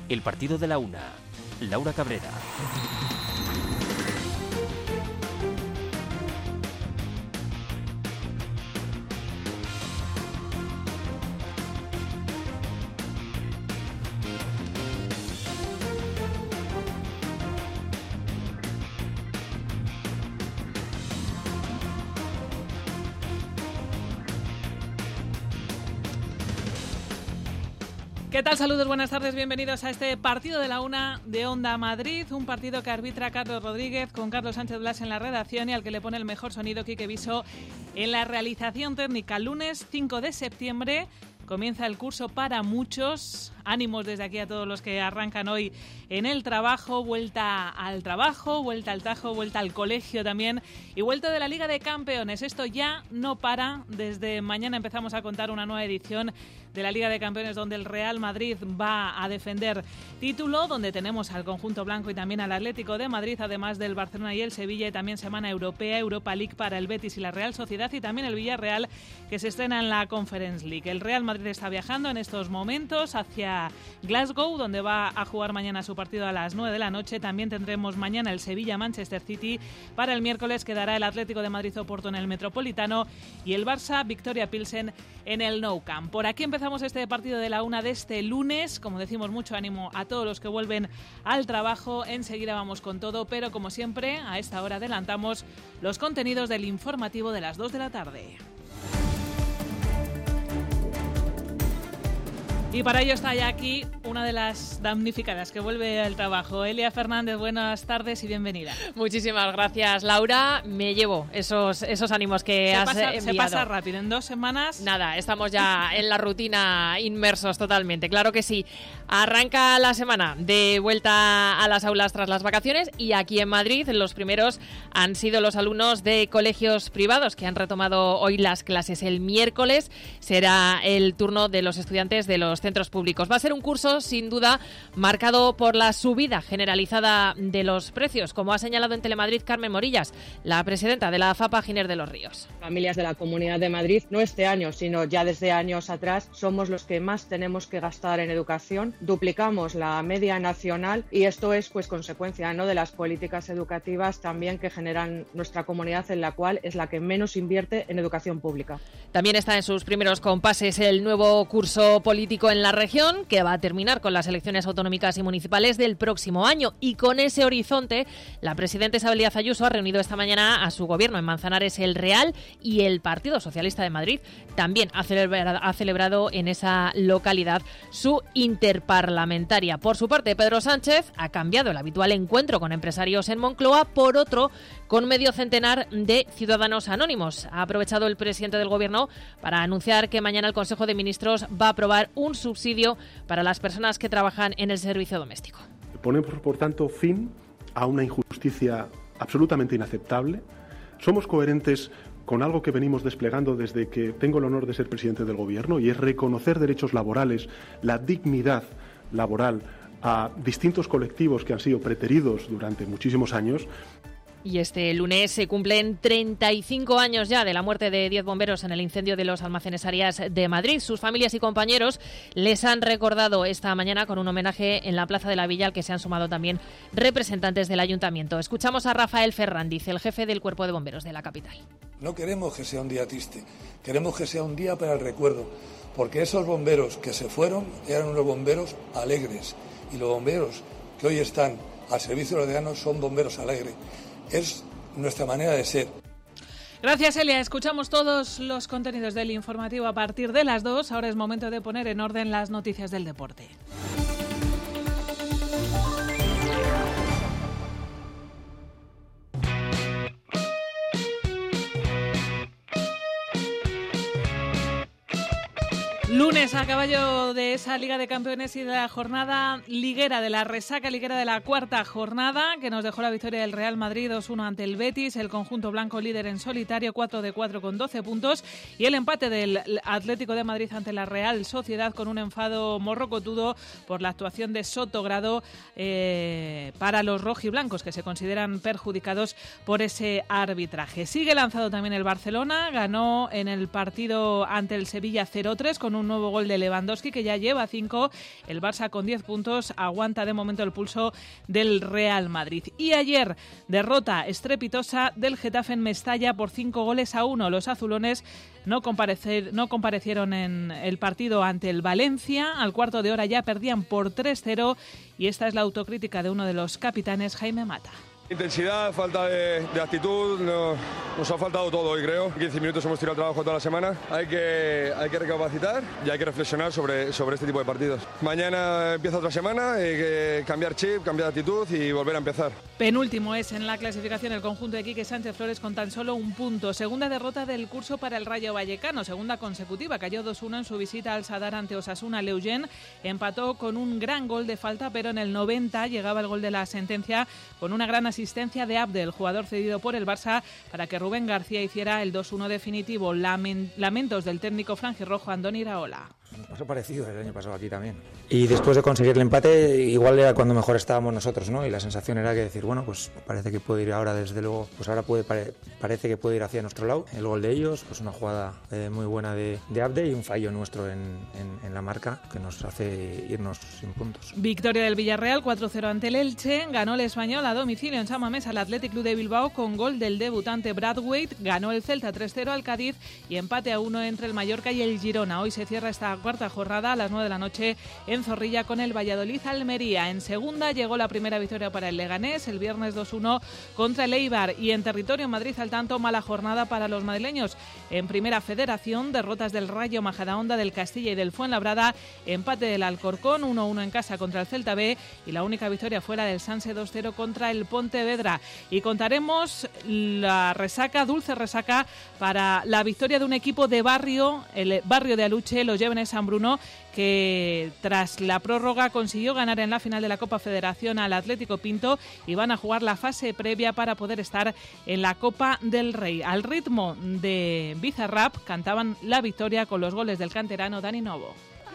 El partido de la una. Laura Cabrera. ¿Qué tal? Saludos, buenas tardes, bienvenidos a este partido de la una de Onda Madrid, un partido que arbitra Carlos Rodríguez con Carlos Sánchez Blas en la redacción y al que le pone el mejor sonido Quique Viso en la realización técnica. Lunes 5 de septiembre comienza el curso para muchos. Ánimos desde aquí a todos los que arrancan hoy en el trabajo, vuelta al trabajo, vuelta al Tajo, vuelta al colegio también y vuelta de la Liga de Campeones. Esto ya no para. Desde mañana empezamos a contar una nueva edición de la Liga de Campeones donde el Real Madrid va a defender título, donde tenemos al conjunto blanco y también al Atlético de Madrid, además del Barcelona y el Sevilla, y también semana europea, Europa League para el Betis y la Real Sociedad y también el Villarreal que se estrena en la Conference League. El Real Madrid está viajando en estos momentos hacia Glasgow, donde va a jugar mañana su partido a las 9 de la noche. También tendremos mañana el Sevilla-Manchester City. Para el miércoles quedará el Atlético de Madrid-Oporto en el Metropolitano y el Barça-Victoria Pilsen en el Nou Camp. Por aquí empezamos este partido de la una de este lunes. Como decimos, mucho ánimo a todos los que vuelven al trabajo. Enseguida vamos con todo, pero como siempre, a esta hora adelantamos los contenidos del informativo de las 2 de la tarde. Y para ello está ya aquí una de las damnificadas que vuelve al trabajo. Elia Fernández, buenas tardes y bienvenida. Muchísimas gracias, Laura. Me llevo esos ánimos que has enviado. Se pasa rápido, en 2 semanas. Nada, estamos ya en la rutina inmersos totalmente, claro que sí. Arranca la semana de vuelta a las aulas tras las vacaciones y aquí en Madrid los primeros han sido los alumnos de colegios privados que han retomado hoy las clases. El miércoles será el turno de los estudiantes de los centros públicos. Va a ser un curso sin duda marcado por la subida generalizada de los precios, como ha señalado en Telemadrid Carmen Morillas, la presidenta de la FAPA Giner de los Ríos. Familias de la Comunidad de Madrid, no este año, sino ya desde años atrás, somos los que más tenemos que gastar en educación. Duplicamos la media nacional y esto es pues consecuencia, ¿no?, de las políticas educativas también que generan nuestra comunidad, en la cual es la que menos invierte en educación pública. También está en sus primeros compases el nuevo curso político en la región, que va a terminar con las elecciones autonómicas y municipales del próximo año. Y con ese horizonte, la presidenta Isabel Díaz Ayuso ha reunido esta mañana a su gobierno en Manzanares el Real y el Partido Socialista de Madrid también ha celebrado en esa localidad su interparlamentaria. Por su parte, Pedro Sánchez ha cambiado el habitual encuentro con empresarios en Moncloa por otro con medio centenar de ciudadanos anónimos. Ha aprovechado el presidente del gobierno para anunciar que mañana el Consejo de Ministros va a aprobar un subsidio para las personas que trabajan en el servicio doméstico. Ponemos, por tanto, fin a una injusticia absolutamente inaceptable. Somos coherentes con algo que venimos desplegando desde que tengo el honor de ser presidente del gobierno, y es reconocer derechos laborales, la dignidad laboral a distintos colectivos que han sido preteridos durante muchísimos años. Y este lunes se cumplen 35 años ya de la muerte de 10 bomberos en el incendio de los almacenes Arias de Madrid. Sus familias y compañeros les han recordado esta mañana con un homenaje en la Plaza de la Villa, al que se han sumado también representantes del Ayuntamiento. Escuchamos a Rafael Ferrandiz, el jefe del Cuerpo de Bomberos de la capital. No queremos que sea un día triste, queremos que sea un día para el recuerdo, porque esos bomberos que se fueron eran unos bomberos alegres, y los bomberos que hoy están al servicio de los ciudadanos son bomberos alegres. Es nuestra manera de ser. Gracias, Elia. Escuchamos todos los contenidos del informativo a partir de las 2. Ahora es momento de poner en orden las noticias del deporte. Lunes a caballo de esa Liga de Campeones y de la jornada liguera, de la resaca liguera de la cuarta jornada, que nos dejó la victoria del Real Madrid 2-1 ante el Betis, el conjunto blanco líder en solitario 4-4 con 12 puntos, y el empate del Atlético de Madrid ante la Real Sociedad con un enfado morrocotudo por la actuación de Sotogrado para los rojiblancos, que se consideran perjudicados por ese arbitraje. Sigue lanzado también el Barcelona, ganó en el partido ante el Sevilla 0-3 con un nuevo nuevo gol de Lewandowski, que ya lleva 5. El Barça con 10 puntos aguanta de momento el pulso del Real Madrid. Y ayer, derrota estrepitosa del Getafe en Mestalla por 5-1. Los azulones no comparecieron en el partido ante el Valencia. Al cuarto de hora ya perdían por 3-0 y esta es la autocrítica de uno de los capitanes, Jaime Mata. Intensidad, falta de actitud, nos ha faltado todo hoy, creo. 15 minutos hemos tirado trabajo toda la semana. Hay que recapacitar y hay que reflexionar sobre este tipo de partidos. Mañana empieza otra semana, hay que cambiar chip, cambiar actitud y volver a empezar. Penúltimo es en la clasificación el conjunto de Quique Sánchez Flores con tan solo 1 punto. Segunda derrota del curso para el Rayo Vallecano, segunda consecutiva. Cayó 2-1 en su visita al Sadar ante Osasuna. Leugén empató con un gran gol de falta, pero en el 90 llegaba el gol de la sentencia con una gran asistencia de Abdel, jugador cedido por el Barça, para que Rubén García hiciera el 2-1 definitivo. Lamentos del técnico franjirrojo Andoni Iraola. Nos pasó parecido el año pasado aquí también. Y después de conseguir el empate, igual era cuando mejor estábamos nosotros, ¿no? Y la sensación era que decir, bueno, pues parece que puede ir ahora, desde luego, pues ahora parece que puede ir hacia nuestro lado. El gol de ellos, pues una jugada muy buena de Abde y un fallo nuestro en la marca que nos hace irnos sin puntos. Victoria del Villarreal 4-0 ante el Elche. Ganó el Español a domicilio en San Mamés al Athletic Club de Bilbao con gol del debutante Brathwaite. Ganó el Celta 3-0 al Cádiz y empate a 1 entre el Mallorca y el Girona. Hoy se cierra esta cuarta jornada a las 9 de la noche en Zorrilla con el Valladolid-Almería. En segunda llegó la primera victoria para el Leganés el viernes 2-1 contra el Eibar, y en territorio Madrid al tanto mala jornada para los madrileños. En primera federación, derrotas del Rayo Majadahonda, del Castilla y del Fuenlabrada, empate del Alcorcón 1-1 en casa contra el Celta B y la única victoria fuera del Sanse 2-0 contra el Pontevedra. Y contaremos la resaca, dulce resaca, para la victoria de un equipo de barrio, el barrio de Aluche, los Llévenes San Bruno, que tras la prórroga consiguió ganar en la final de la Copa Federación al Atlético Pinto y van a jugar la fase previa para poder estar en la Copa del Rey. Al ritmo de Bizarrap cantaban la victoria con los goles del canterano Dani Novo.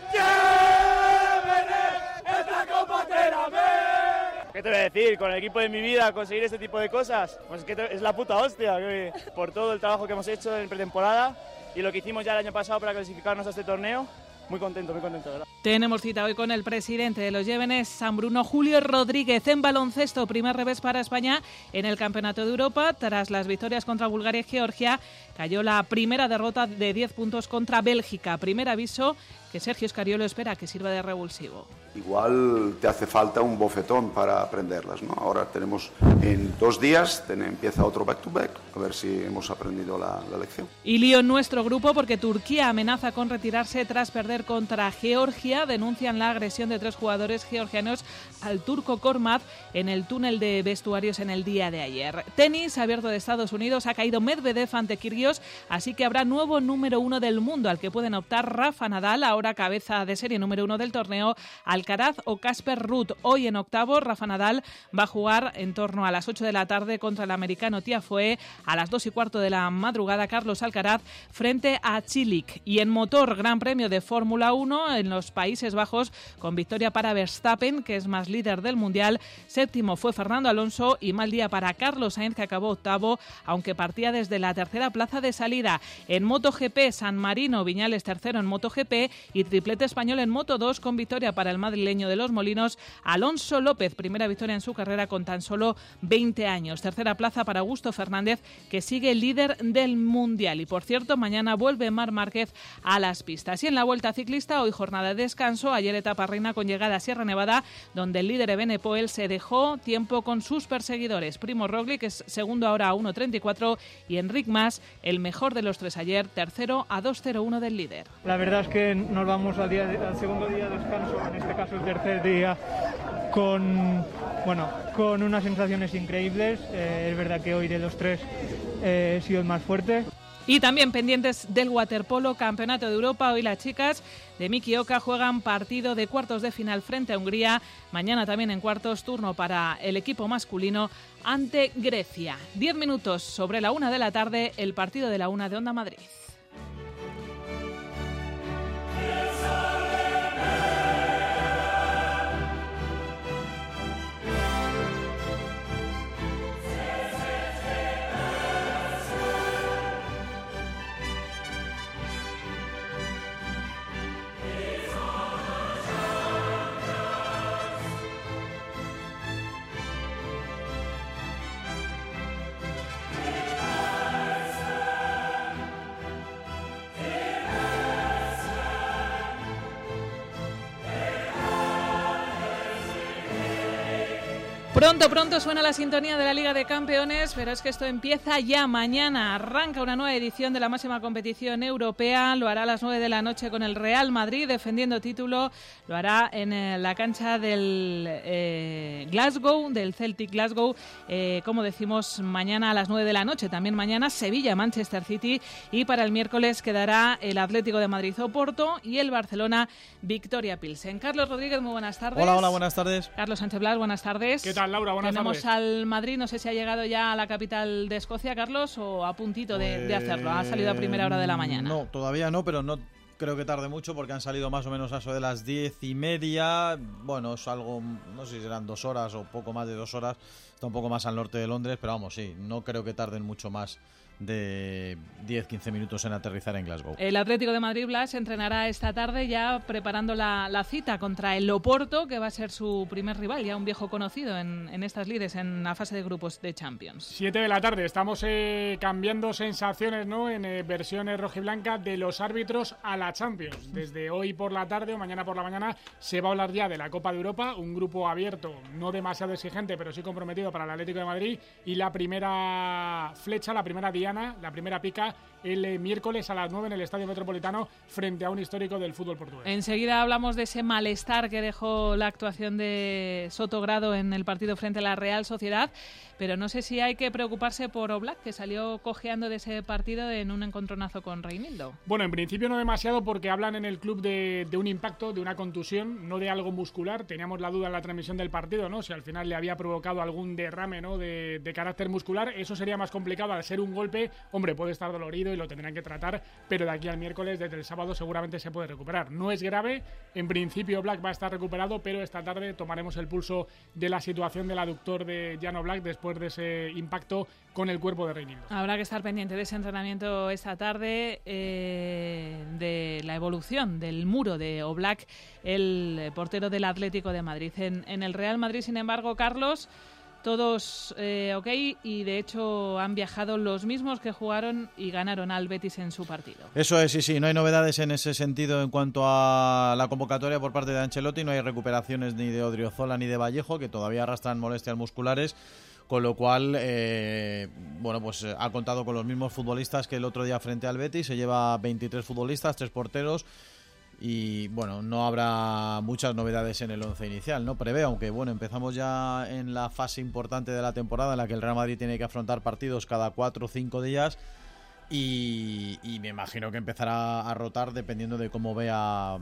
¿Qué te voy a decir? Con el equipo de mi vida conseguir este tipo de cosas, pues es la puta hostia, por todo el trabajo que hemos hecho en pretemporada y lo que hicimos ya el año pasado para clasificarnos a este torneo. Muy contento, ¿verdad? Tenemos cita hoy con el presidente de los Llévenes San Bruno, Julio Rodríguez. En baloncesto, primer revés para España en el Campeonato de Europa. Tras las victorias contra Bulgaria y Georgia, cayó la primera derrota de 10 puntos contra Bélgica. Primer aviso que Sergio Escariolo espera que sirva de revulsivo. Igual te hace falta un bofetón para aprenderlas, ¿no? Ahora tenemos en 2 días, empieza otro back-to-back, a ver si hemos aprendido la lección. Y lío en nuestro grupo porque Turquía amenaza con retirarse tras perder contra Georgia. Denuncian la agresión de 3 jugadores georgianos al turco Kormaz en el túnel de vestuarios en el día de ayer. Tenis abierto de Estados Unidos, ha caído Medvedev ante Kyrgios, así que habrá nuevo número 1 del mundo al que pueden optar Rafa Nadal, ahora cabeza de serie número 1 del torneo, Alcaraz o Casper Ruud. Hoy en octavos, Rafa Nadal va a jugar en torno a las 8 de la tarde contra el americano Tiafoe. A las 2:15 de la madrugada, Carlos Alcaraz frente a Cilic. Y en motor, Gran Premio de Fórmula 1 en los Países Bajos, con victoria para Verstappen, que es más líder del Mundial. Séptimo fue Fernando Alonso y mal día para Carlos Sainz, que acabó octavo, aunque partía desde la tercera plaza de salida. En MotoGP, San Marino, Viñales tercero en MotoGP y triplete español en Moto2 con victoria para el madrileño de Los Molinos, Alonso López, primera victoria en su carrera con tan solo 20 años. Tercera plaza para Augusto Fernández, que sigue líder del Mundial. Y por cierto, mañana vuelve Marc Márquez a las pistas. Y en la Vuelta Ciclista, hoy jornada de descanso, ayer etapa reina con llegada a Sierra Nevada, donde el líder Evenepoel se dejó tiempo con sus perseguidores. Primo Roglic es segundo ahora a 1:34 y Enric Mas, el mejor de los 3 ayer, tercero a 2:01 del líder. La verdad es que nos vamos al segundo día de descanso, en este caso el tercer día, con unas sensaciones increíbles. Es verdad que hoy de los 3 he sido el más fuerte. Y también pendientes del waterpolo, Campeonato de Europa. Hoy las chicas de Miki Oka juegan partido de cuartos de final frente a Hungría. Mañana también en cuartos, turno para el equipo masculino ante Grecia. 10 minutos sobre la 1 de la tarde, el partido de la 1 de Onda Madrid. Pronto suena la sintonía de la Liga de Campeones, pero es que esto empieza ya mañana. Arranca una nueva edición de la máxima competición europea. Lo hará a las 9 de la noche con el Real Madrid defendiendo título. Lo hará en la cancha del Glasgow, del Celtic Glasgow. Como decimos, mañana a las 9 de la noche. También mañana Sevilla, Manchester City. Y para el miércoles quedará el Atlético de Madrid Oporto y el Barcelona Victoria Pilsen. Carlos Rodríguez, muy buenas tardes. Hola, buenas tardes. Carlos Sánchez Blas, buenas tardes. ¿Qué tal, Laura? Buenas Tenemos tardes. al Madrid, no sé si ha llegado ya a la capital de Escocia, Carlos, o a puntito de hacerlo. Ha salido a primera hora de la mañana. No, todavía no, pero no creo que tarde mucho porque han salido más o menos a eso de las 10:30. Bueno, es algo, no sé si serán 2 horas o poco más de 2 horas. Está un poco más al norte de Londres, pero vamos, sí, no creo que tarden mucho más de 10-15 minutos en aterrizar en Glasgow. El Atlético de Madrid, Blas, entrenará esta tarde ya preparando la cita contra el Oporto, que va a ser su primer rival, ya un viejo conocido en estas lides, en la fase de grupos de Champions. 7 de la tarde, estamos cambiando sensaciones, ¿no? En versiones rojiblanca de los árbitros a la Champions. Desde hoy por la tarde o mañana por la mañana se va a hablar ya de la Copa de Europa, un grupo abierto, no demasiado exigente, pero sí comprometido para el Atlético de Madrid, y la primera flecha, la primera diana, la primera pica, el miércoles a las 9 en el Estadio Metropolitano frente a un histórico del fútbol portugués. Enseguida hablamos de ese malestar que dejó la actuación de Sotogrado en el partido frente a la Real Sociedad, pero no sé si hay que preocuparse por Oblak, que salió cojeando de ese partido en un encontronazo con Reinildo. Bueno, en principio no demasiado, porque hablan en el club de un impacto, de una contusión, no de algo muscular. Teníamos la duda en la transmisión del partido, ¿no? Si al final le había provocado algún derrame, ¿no? de carácter muscular. Eso sería más complicado al ser un golpe. Hombre, puede estar dolorido y lo tendrán que tratar, pero de aquí al miércoles, desde el sábado, seguramente se puede recuperar. No es grave, en principio Oblak va a estar recuperado, pero esta tarde tomaremos el pulso de la situación del aductor de Jan Oblak después de ese impacto con el cuerpo de Reinildo. Habrá que estar pendiente de ese entrenamiento esta tarde, de la evolución del muro de Oblak, el portero del Atlético de Madrid. En el Real Madrid, sin embargo, Carlos, todos ok, y de hecho han viajado los mismos que jugaron y ganaron al Betis en su partido. Eso es, sí, no hay novedades en ese sentido en cuanto a la convocatoria por parte de Ancelotti. No hay recuperaciones ni de Odriozola ni de Vallejo, que todavía arrastran molestias musculares, con lo cual pues ha contado con los mismos futbolistas que el otro día frente al Betis. Se lleva 23 futbolistas, 3 porteros. Y bueno, no habrá muchas novedades en el once inicial, ¿no? Prevé, aunque bueno, empezamos ya en la fase importante de la temporada en la que el Real Madrid tiene que afrontar partidos cada 4 o 5 días, y me imagino que empezará a rotar dependiendo de cómo vea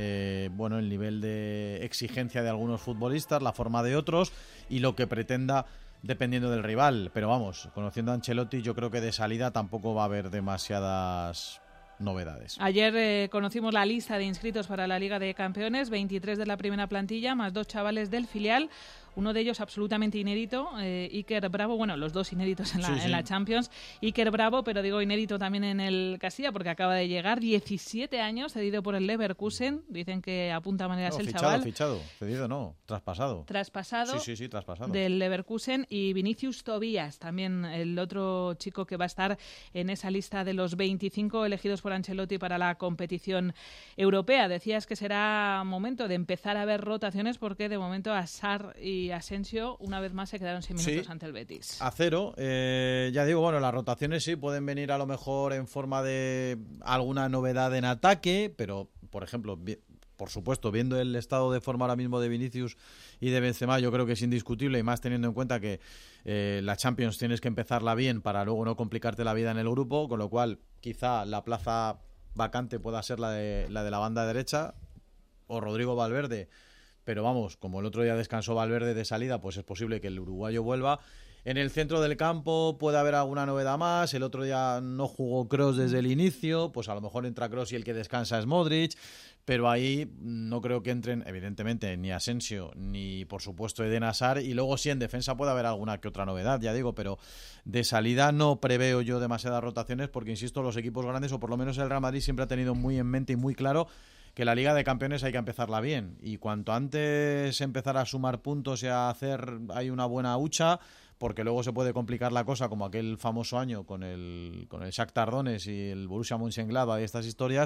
el nivel de exigencia de algunos futbolistas, la forma de otros y lo que pretenda dependiendo del rival. Pero vamos, conociendo a Ancelotti, yo creo que de salida tampoco va a haber demasiadas novedades. Ayer conocimos la lista de inscritos para la Liga de Campeones, 23 de la primera plantilla, más 2 chavales del filial. Uno de ellos absolutamente inédito, Iker Bravo, bueno, los dos inéditos en la Champions, Iker Bravo, pero digo inédito también en el Castilla porque acaba de llegar, 17 años, cedido por el Leverkusen, dicen que apunta maneras el chaval. Cedido no, traspasado. Traspasado. Sí, traspasado. Del Leverkusen, y Vinicius Tobías, también el otro chico que va a estar en esa lista de los 25 elegidos por Ancelotti para la competición europea. Decías que será momento de empezar a ver rotaciones porque de momento Sarr y Asensio una vez más se quedaron sin minutos ante el Betis. A cero. Ya digo, bueno, las rotaciones sí pueden venir a lo mejor en forma de alguna novedad en ataque, pero por ejemplo, por supuesto, viendo el estado de forma ahora mismo de Vinicius y de Benzema, yo creo que es indiscutible, y más teniendo en cuenta que la Champions tienes que empezarla bien para luego no complicarte la vida en el grupo, con lo cual quizá la plaza vacante pueda ser la de la banda derecha o Rodrigo Valverde. Pero vamos, como el otro día descansó Valverde de salida, pues es posible que el uruguayo vuelva. En el centro del campo puede haber alguna novedad más. El otro día no jugó Kroos desde el inicio, pues a lo mejor entra Kroos y el que descansa es Modric. Pero ahí no creo que entren, evidentemente, ni Asensio ni, por supuesto, Eden Hazard. Y luego sí, en defensa puede haber alguna que otra novedad, ya digo, pero de salida no preveo yo demasiadas rotaciones porque, insisto, los equipos grandes, o por lo menos el Real Madrid, siempre ha tenido muy en mente y muy claro que la Liga de Campeones hay que empezarla bien, y cuanto antes empezar a sumar puntos y a hacer hay una buena hucha, porque luego se puede complicar la cosa, como aquel famoso año con el Shakhtar Donetsk y el Borussia Mönchengladbach y estas historias,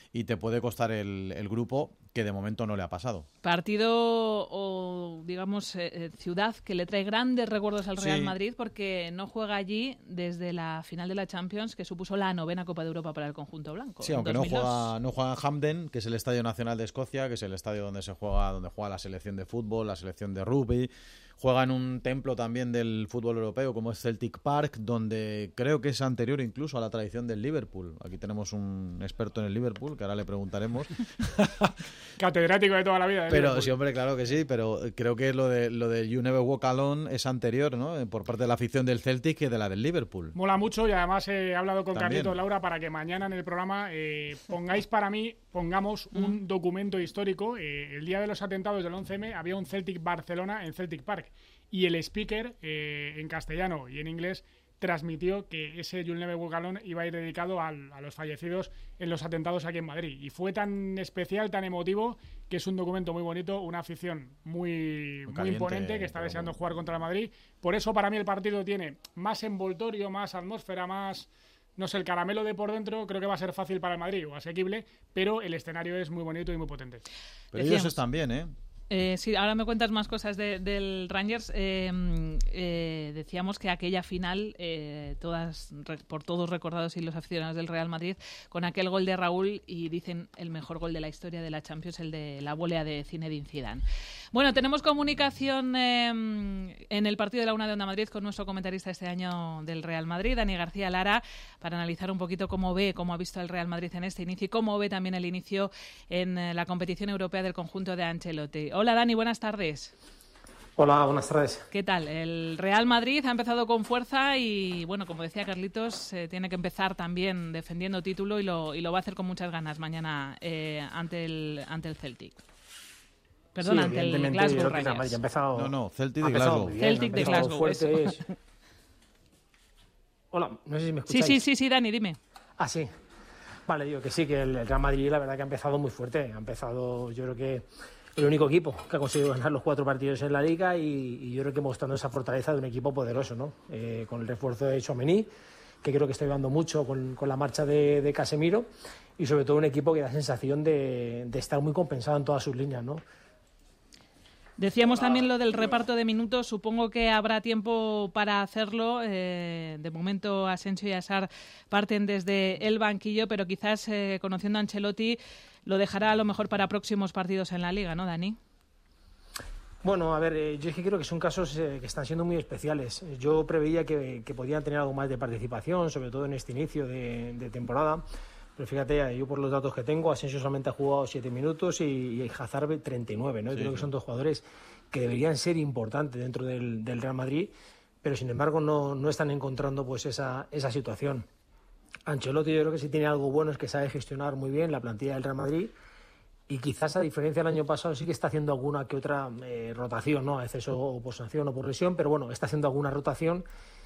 y te puede costar el grupo, que de momento no le ha pasado. Partido o, digamos, ciudad que le trae grandes recuerdos al Real Madrid, porque no juega allí desde la final de la Champions, que supuso la 9ª Copa de Europa para el conjunto blanco. Sí, aunque no juega en Hampden, que es el Estadio Nacional de Escocia, que es el estadio donde juega la selección de fútbol, la selección de rugby. Juega en un templo también del fútbol europeo, como es Celtic Park, donde creo que es anterior incluso a la tradición del Liverpool. Aquí tenemos un experto en el Liverpool, que ahora le preguntaremos. Catedrático de toda la vida. Pero Liverpool. sí, hombre, claro que sí, pero creo que lo de You Never Walk Alone es anterior, ¿no? Por parte de la afición del Celtic que de la del Liverpool. Mola mucho, y además he hablado con También. Carlitos, Laura, para que mañana en el programa pongamos un documento histórico. El día de los atentados del 11M había un Celtic Barcelona en Celtic Park, y el speaker en castellano y en inglés transmitió que ese You'll Never Walk Alone iba a ir dedicado a los fallecidos en los atentados aquí en Madrid. Y fue tan especial, tan emotivo, que es un documento muy bonito, una afición muy imponente, que está deseando jugar contra el Madrid. Por eso para mí el partido tiene más envoltorio, más atmósfera, más... No sé, el caramelo de por dentro creo que va a ser fácil para el Madrid, o asequible, pero el escenario es muy bonito y muy potente. Pero ellos están bien, ¿eh? Sí, ahora me cuentas más cosas del Rangers. Decíamos que aquella final, por todos recordados y los aficionados del Real Madrid, con aquel gol de Raúl, y dicen el mejor gol de la historia de la Champions, el de la volea de Zinedine Zidane. Bueno, tenemos comunicación en el partido de la 1 de Onda Madrid con nuestro comentarista este año del Real Madrid, Dani García Lara, para analizar un poquito cómo ha visto el Real Madrid en este inicio y cómo ve también el inicio en la competición europea del conjunto de Ancelotti. Hola Dani, buenas tardes. Hola, buenas tardes. ¿Qué tal? El Real Madrid ha empezado con fuerza y, bueno, como decía Carlitos, tiene que empezar también defendiendo título y lo va a hacer con muchas ganas mañana ante el Celtic. Perdón, sí, ante el Glasgow Rangers. Celtic de Glasgow. Celtic de Glasgow. Hola, no sé si me escucháis. Sí, Dani, dime. Ah, sí. Vale, digo que sí, que el Real Madrid la verdad que ha empezado muy fuerte. Ha empezado, yo creo que el único equipo que ha conseguido ganar los 4 partidos en la Liga y yo creo que mostrando esa fortaleza de un equipo poderoso, ¿no? Con el refuerzo de Tchouaméni, que creo que está ayudando mucho con la marcha de Casemiro, y sobre todo un equipo que da sensación de estar muy compensado en todas sus líneas, ¿no? Decíamos también lo del reparto de minutos. Supongo que habrá tiempo para hacerlo. De momento Asensio y Hazard parten desde el banquillo, pero quizás conociendo a Ancelotti lo dejará a lo mejor para próximos partidos en la Liga, ¿no, Dani? Bueno, a ver, yo es que creo que son casos que están siendo muy especiales. Yo preveía que podían tener algo más de participación, sobre todo en este inicio de temporada. Pero fíjate, yo por los datos que tengo, Asensio solamente ha jugado 7 minutos y Hazard 39, ¿no? Sí, creo que son 2 jugadores que deberían ser importantes dentro del Real Madrid, pero sin embargo no están encontrando pues esa situación. Ancelotti yo creo que sí tiene algo bueno, es que sabe gestionar muy bien la plantilla del Real Madrid, y quizás a diferencia del año pasado sí que está haciendo alguna que otra rotación, ¿no? A veces o por sanción o por lesión, pero bueno, está haciendo alguna rotación.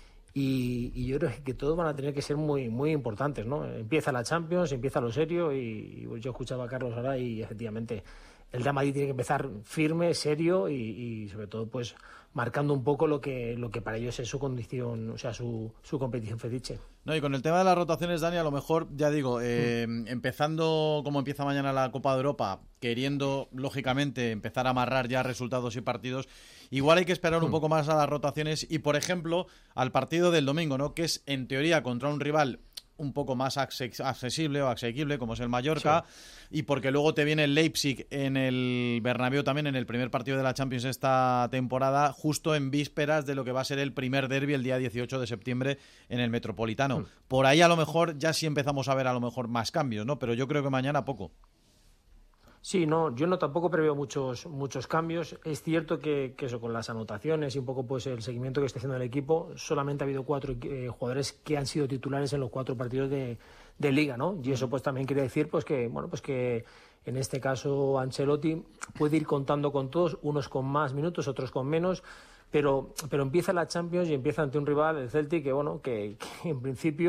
Y yo creo que todos van a tener que ser muy, muy importantes, ¿no? Empieza la Champions, empieza lo serio, y yo escuchaba a Carlos ahora y efectivamente el Real Madrid tiene que empezar firme, serio y sobre todo pues marcando un poco lo que para ellos es su condición, o sea, su competición fetiche. No, y con el tema de las rotaciones, Dani, a lo mejor, ya digo, empezando como empieza mañana la Copa de Europa, queriendo, lógicamente, empezar a amarrar ya resultados y partidos, igual hay que esperar un poco más a las rotaciones y, por ejemplo, al partido del domingo, ¿no? Que es, en teoría, contra un rival un poco más accesible o asequible, como es el Mallorca, sí. Y porque luego te viene el Leipzig en el Bernabéu también, en el primer partido de la Champions esta temporada, justo en vísperas de lo que va a ser el primer derbi el día 18 de septiembre en el Metropolitano. Por ahí a lo mejor ya sí empezamos a ver a lo mejor más cambios, ¿no? Pero yo creo que mañana poco. Sí, no, yo no tampoco preveo muchos cambios. Es cierto que eso, con las anotaciones y un poco pues el seguimiento que está haciendo el equipo, solamente ha habido 4 jugadores que han sido titulares en los 4 partidos de Liga, ¿no? Y eso pues también quiere decir pues que en este caso Ancelotti puede ir contando con todos, unos con más minutos, otros con menos, pero empieza la Champions y empieza ante un rival, el Celtic, que en principio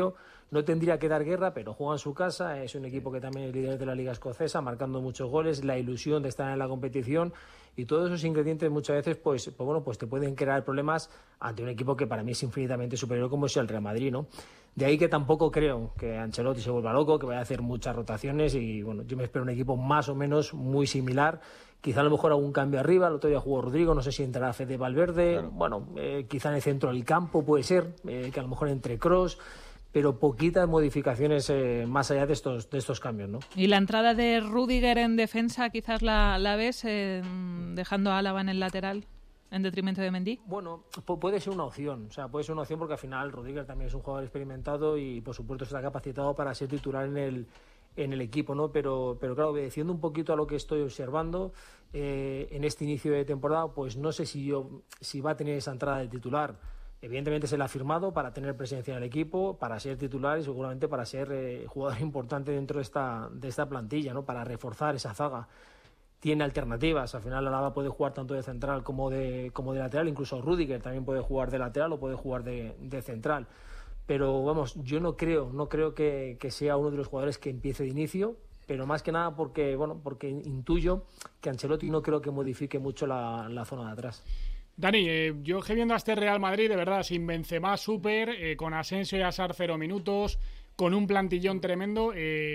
no tendría que dar guerra, pero juega en su casa, es un equipo que también es líder de la Liga Escocesa, marcando muchos goles, la ilusión de estar en la competición, y todos esos ingredientes muchas veces pues te pueden crear problemas ante un equipo que para mí es infinitamente superior como es el Real Madrid, ¿no? De ahí que tampoco creo que Ancelotti se vuelva loco, que vaya a hacer muchas rotaciones, y bueno, yo me espero un equipo más o menos muy similar. Quizá a lo mejor algún cambio arriba, el otro día jugó Rodrigo, no sé si entrará Fede Valverde, claro. Bueno, quizá en el centro del campo puede ser, que a lo mejor entre Kroos, pero poquitas modificaciones más allá de estos cambios, ¿no? Y la entrada de Rüdiger en defensa, quizás la ves, dejando a Álava en el lateral, en detrimento de Mendy. Bueno, puede ser una opción, porque al final Rüdiger también es un jugador experimentado y por supuesto está capacitado para ser titular en el equipo, ¿no? Pero claro, obedeciendo un poquito a lo que estoy observando en este inicio de temporada, pues no sé si va a tener esa entrada de titular. Evidentemente se le ha firmado para tener presencia en el equipo, para ser titular y seguramente para ser jugador importante dentro de esta plantilla, ¿no? Para reforzar esa zaga. Tiene alternativas, al final Álava puede jugar tanto de central como de lateral, incluso Rüdiger también puede jugar de lateral o puede jugar de central. Pero vamos, yo no creo que sea uno de los jugadores que empiece de inicio, pero más que nada porque intuyo que Ancelotti no creo que modifique mucho la zona de atrás. Dani, yo viendo a este Real Madrid, de verdad, sin Benzema súper, con Asensio y Hazard 0 minutos, con un plantillón tremendo,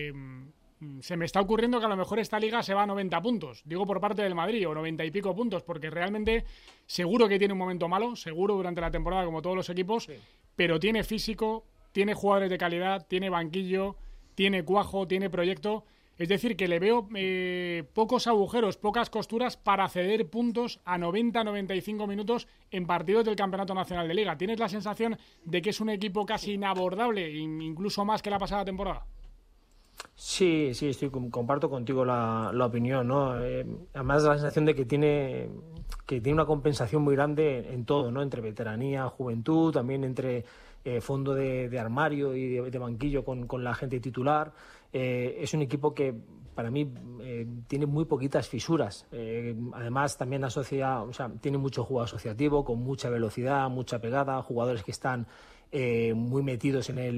se me está ocurriendo que a lo mejor esta liga se va a 90 puntos, digo por parte del Madrid, o 90 y pico puntos, porque realmente seguro que tiene un momento malo, seguro durante la temporada como todos los equipos, sí. Pero tiene físico, tiene jugadores de calidad, tiene banquillo, tiene cuajo, tiene proyecto. Es decir, que le veo pocos agujeros, pocas costuras para ceder puntos a 90-95 minutos en partidos del Campeonato Nacional de Liga. ¿Tienes la sensación de que es un equipo casi inabordable, incluso más que la pasada temporada? Sí, comparto contigo la opinión, ¿no? Además la sensación de que tiene una compensación muy grande en todo, ¿no? Entre veteranía, juventud, también entre fondo de armario y de banquillo con la gente titular. Es un equipo que para mí tiene muy poquitas fisuras. Además también tiene mucho juego asociativo, con mucha velocidad, mucha pegada, jugadores que están muy metidos en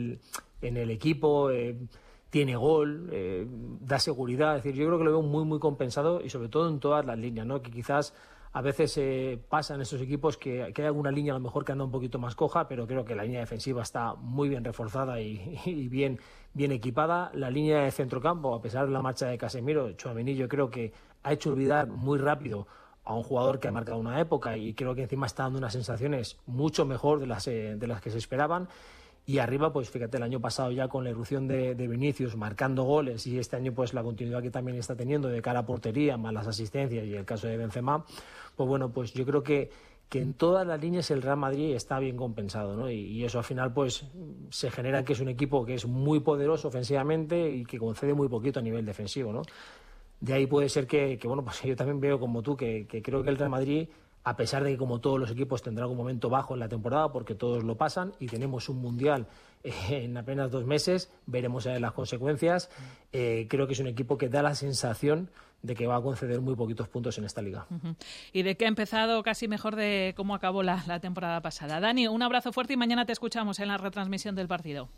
el equipo. Tiene gol, da seguridad. Es decir, yo creo que lo veo muy, muy compensado y sobre todo en todas las líneas, ¿no? Que quizás a veces pasa en estos equipos que hay alguna línea a lo mejor que anda un poquito más coja, pero creo que la línea defensiva está muy bien reforzada y bien equipada. La línea de centrocampo, a pesar de la marcha de Casemiro, Tchouaméni, yo creo que ha hecho olvidar muy rápido a un jugador que ha marcado una época y creo que encima está dando unas sensaciones mucho mejor de las que se esperaban. Y arriba, pues fíjate, el año pasado ya con la irrupción de Vinicius marcando goles y este año pues la continuidad que también está teniendo de cara a portería, más las asistencias y el caso de Benzema, pues bueno, pues yo creo que en todas las líneas el Real Madrid está bien compensado, ¿no? Y eso al final pues se genera que es un equipo que es muy poderoso ofensivamente y que concede muy poquito a nivel defensivo, ¿no? De ahí puede ser que bueno, pues yo también veo como tú que creo que el Real Madrid, a pesar de que como todos los equipos tendrá algún momento bajo en la temporada porque todos lo pasan y tenemos un mundial en apenas 2 meses, veremos las consecuencias, creo que es un equipo que da la sensación de que va a conceder muy poquitos puntos en esta liga. Uh-huh. Y de que ha empezado casi mejor de cómo acabó la temporada pasada. Dani, un abrazo fuerte y mañana te escuchamos en la retransmisión del partido.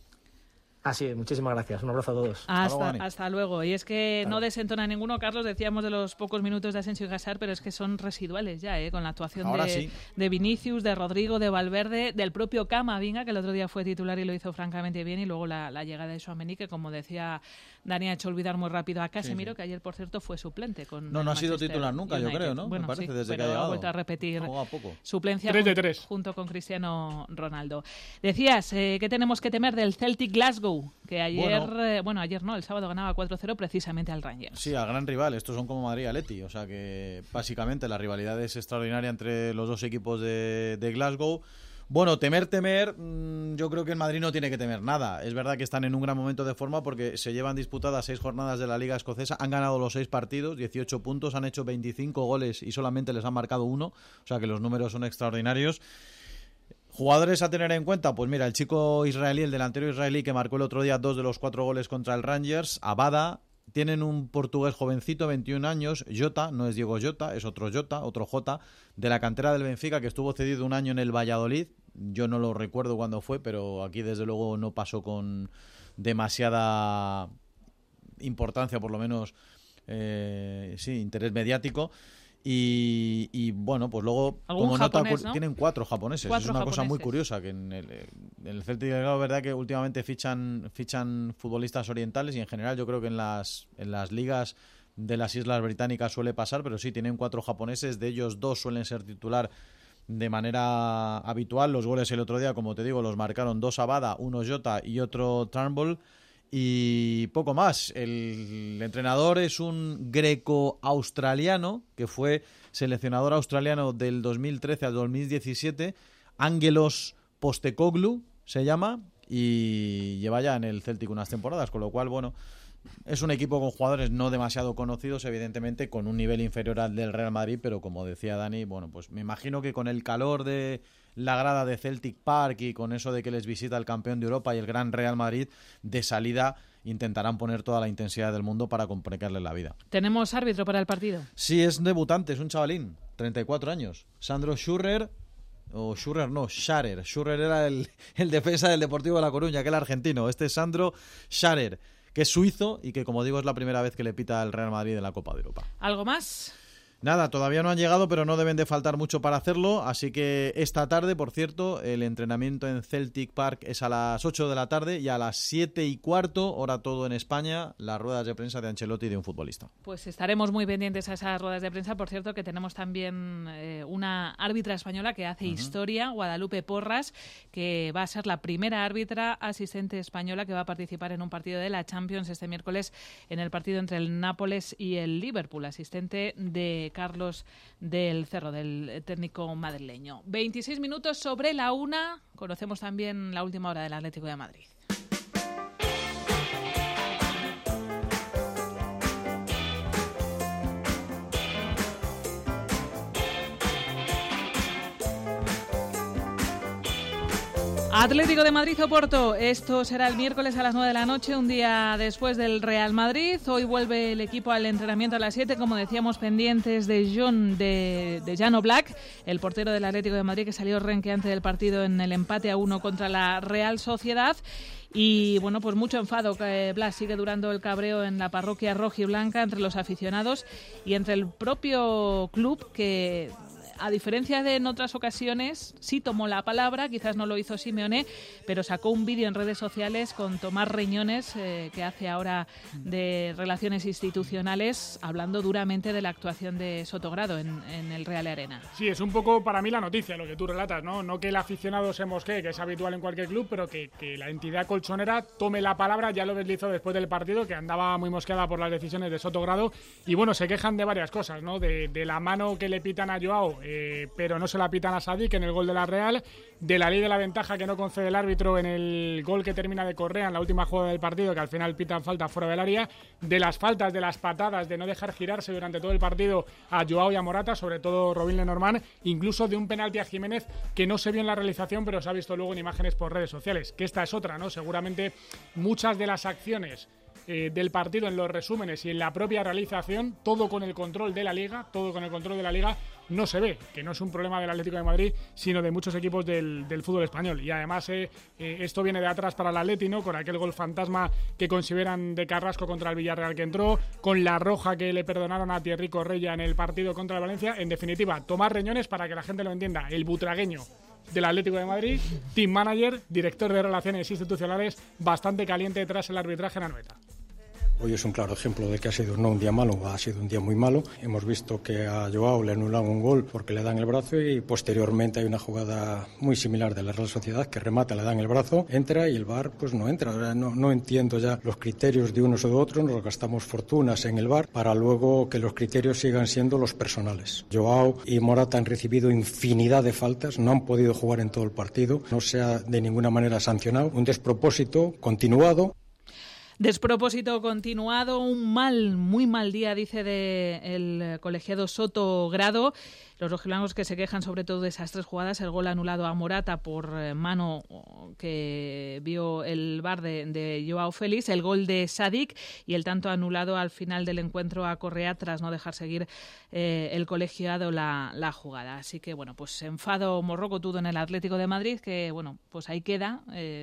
Así es, muchísimas gracias. Un abrazo a todos. Hasta luego. Y es que no desentona ninguno, Carlos. Decíamos de los pocos minutos de Asensio y Hazard, pero es que son residuales ya, con la actuación de Vinicius, de Rodrigo, de Valverde, del propio Camavinga, que el otro día fue titular y lo hizo francamente bien, y luego la llegada de Tchouaméni, que como decía Dani, ha hecho olvidar muy rápido a Casemiro, que ayer, por cierto, fue suplente. No ha sido titular nunca, United. Yo creo, ¿no? Bueno, me parece, sí, desde pero que ha llegado. Ha vuelto a repetir suplencia 3-3. Junto con Cristiano Ronaldo. Decías, ¿qué tenemos que temer del Celtic Glasgow? Que ayer, ayer no, el sábado ganaba 4-0 precisamente al Rangers. Sí, al gran rival. Estos son como Madrid y Atleti. O sea que básicamente la rivalidad es extraordinaria entre los dos equipos de Glasgow. Bueno, temer, yo creo que el Madrid no tiene que temer nada. Es verdad que están en un gran momento de forma porque se llevan disputadas 6 jornadas de la Liga Escocesa, han ganado los 6 partidos, 18 puntos, han hecho 25 goles y solamente les han marcado 1, o sea que los números son extraordinarios. Jugadores a tener en cuenta, pues mira, el chico israelí, el delantero israelí que marcó el otro día 2 de los 4 goles contra el Rangers, Abada, tienen un portugués jovencito, 21 años, Jota, no es Diego Jota, es otro Jota, de la cantera del Benfica, que estuvo cedido un año en el Valladolid. Yo no lo recuerdo cuándo fue, pero aquí desde luego no pasó con demasiada importancia, por lo menos interés mediático. Y bueno, pues luego como japonés, nota, ¿no? Tienen 4 japoneses. Es una cosa muy curiosa que en el Celtic, es verdad que últimamente fichan futbolistas orientales, y en general yo creo que en las ligas de las Islas Británicas suele pasar, pero sí, tienen 4 japoneses, de ellos 2 suelen ser titular de manera habitual. Los goles el otro día, como te digo, los marcaron 2 Abada, 1 Jota y otro Turnbull. Y poco más. El entrenador es un greco-australiano que fue seleccionador australiano del 2013 al 2017, Angelos Postecoglou se llama, y lleva ya en el Celtic unas temporadas, con lo cual, bueno, es un equipo con jugadores no demasiado conocidos, evidentemente con un nivel inferior al del Real Madrid, pero como decía Dani, bueno, pues me imagino que con el calor de la grada de Celtic Park y con eso de que les visita el campeón de Europa y el gran Real Madrid, de salida intentarán poner toda la intensidad del mundo para complicarle la vida. ¿Tenemos árbitro para el partido? Sí, es debutante, es un chavalín, 34 años, Sandro Schurrer. O Schurrer no, Scharer. Schurrer era el defensa del Deportivo de La Coruña, aquel argentino. Este es Sandro Scharer, que es suizo y que, como digo, es la primera vez que le pita al Real Madrid en la Copa de Europa. ¿Algo más? Nada, todavía no han llegado, pero no deben de faltar mucho para hacerlo, así que esta tarde, por cierto, el entrenamiento en Celtic Park es a las 8 de la tarde, y a las 7:15, hora todo en España, las ruedas de prensa de Ancelotti y de un futbolista. Pues estaremos muy pendientes a esas ruedas de prensa. Por cierto, que tenemos también una árbitra española que hace historia, Guadalupe Porras, que va a ser la primera árbitra asistente española que va a participar en un partido de la Champions este miércoles, en el partido entre el Nápoles y el Liverpool, asistente de Carlos del Cerro, del técnico madrileño. 26 minutos sobre la 1. Conocemos también la última hora del Atlético de Madrid. Atlético de Madrid-Oporto, esto será el miércoles a las 9 de la noche, un día después del Real Madrid. Hoy vuelve el equipo al entrenamiento a las 7, como decíamos, pendientes de Jan Oblak, el portero del Atlético de Madrid, que salió renqueante del partido en el empate a 1 contra la Real Sociedad. Y bueno, pues mucho enfado, Blas, sigue durando el cabreo en la parroquia rojiblanca entre los aficionados y entre el propio club, que, a diferencia de en otras ocasiones, sí tomó la palabra, quizás no lo hizo Simeone, pero sacó un vídeo en redes sociales con Tomás Reñones, que hace ahora de Relaciones Institucionales, hablando duramente de la actuación de Sotogrado en el Real Arena. Sí, es un poco para mí la noticia, lo que tú relatas, ¿no? No que el aficionado se mosquee, que es habitual en cualquier club, pero que la entidad colchonera tome la palabra. Ya lo deslizó después del partido, que andaba muy mosqueada por las decisiones de Sotogrado. Y bueno, se quejan de varias cosas, ¿no? De la mano que le pitan a Joao, pero no se la pitan a Sadik en el gol de la Real, de la ley de la ventaja que no concede el árbitro en el gol que termina de Correa en la última jugada del partido, que al final pitan falta fuera del área, de las faltas, de las patadas, de no dejar girarse durante todo el partido a Joao y a Morata, sobre todo Robin Lenormand, incluso de un penalti a Jiménez que no se vio en la realización, pero se ha visto luego en imágenes por redes sociales, que esta es otra, ¿no? Seguramente muchas de las acciones del partido en los resúmenes y en la propia realización, todo con el control de la Liga, no se ve, que no es un problema del Atlético de Madrid, sino de muchos equipos del fútbol español. Y además esto viene de atrás para el Atleti, ¿no? Con aquel gol fantasma que consideran de Carrasco contra el Villarreal que entró, con la roja que le perdonaron a Thierry Correia en el partido contra el Valencia. En definitiva, Tomás Reñones, para que la gente lo entienda, el butragueño del Atlético de Madrid, team manager, director de Relaciones Institucionales, bastante caliente tras el arbitraje en Anoeta. Hoy es un claro ejemplo de que ha sido no un día malo, ha sido un día muy malo. Hemos visto que a Joao le anulan un gol porque le dan el brazo, y posteriormente hay una jugada muy similar de la Real Sociedad que remata, le dan el brazo, entra y el VAR pues no entra. No entiendo ya los criterios de unos o de otros, nos gastamos fortunas en el VAR para luego que los criterios sigan siendo los personales. Joao y Morata han recibido infinidad de faltas, no han podido jugar en todo el partido, no se ha de ninguna manera sancionado, un despropósito continuado. Despropósito continuado, muy mal día, dice el colegiado Soto Grado. Los rojiblancos que se quejan sobre todo de esas 3 jugadas, el gol anulado a Morata por mano que vio el VAR de Joao Félix, el gol de Sadik y el tanto anulado al final del encuentro a Correa tras no dejar seguir el colegiado la jugada. Así que bueno, pues enfado morrocotudo en el Atlético de Madrid, que bueno, pues ahí queda,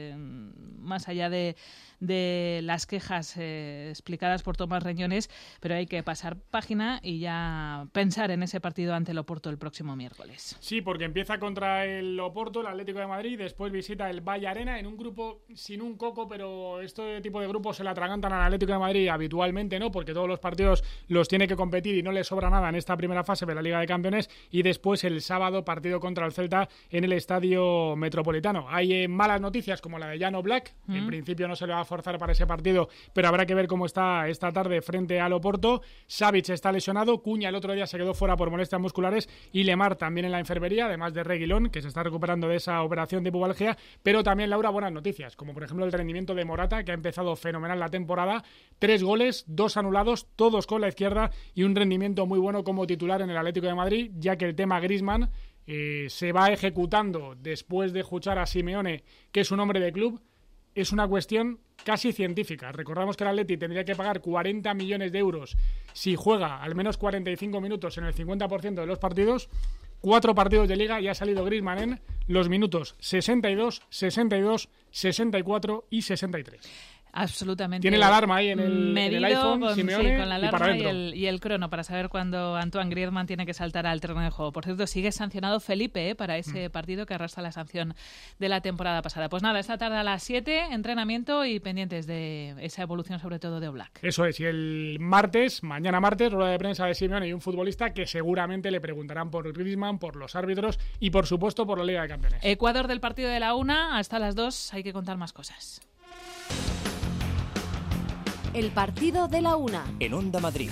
más allá de las quejas explicadas por Tomás Reñones, pero hay que pasar página y ya pensar en ese partido ante el Oporto el próximo miércoles. Sí, porque empieza contra el Oporto, el Atlético de Madrid, después visita el Valle Arena en un grupo sin un coco, pero este tipo de grupos se le atragantan al Atlético de Madrid habitualmente, ¿no? Porque todos los partidos los tiene que competir y no le sobra nada en esta primera fase de la Liga de Campeones, y después el sábado partido contra el Celta en el Estadio Metropolitano. Hay malas noticias como la de Jan Oblak, en principio no se le va a forzar para ese partido, pero habrá que ver cómo está esta tarde frente al Oporto. Savic está lesionado, Cuña el otro día se quedó fuera por molestias musculares y Lemar también en la enfermería, además de Reguilón, que se está recuperando de esa operación de pubalgia. Pero también, Laura, buenas noticias, como por ejemplo el rendimiento de Morata, que ha empezado fenomenal la temporada, 3 goles, 2 anulados, todos con la izquierda, y un rendimiento muy bueno como titular en el Atlético de Madrid, ya que el tema Griezmann se va ejecutando después de escuchar a Simeone, que es un hombre de club. Es una cuestión casi científica. Recordamos que el Atleti tendría que pagar 40 millones de euros si juega al menos 45 minutos en el 50% de los partidos. 4 partidos de Liga y ha salido Griezmann en los minutos 62, 62, 64 y 63. Absolutamente. Tiene la alarma ahí en el iPhone, Simeone, con la alarma y para adentro. y el crono para saber cuándo Antoine Griezmann tiene que saltar al terreno de juego. Por cierto, sigue sancionado Felipe para ese partido que arrastra la sanción de la temporada pasada. Pues nada, esta tarde a las 7, entrenamiento y pendientes de esa evolución, sobre todo de Oblak. Eso es, y mañana martes, rueda de prensa de Simeone y un futbolista que seguramente le preguntarán por Griezmann, por los árbitros y por supuesto por la Liga de Campeones. Ecuador del partido de la 1, hasta las 2 hay que contar más cosas. El partido de la 1. En Onda Madrid.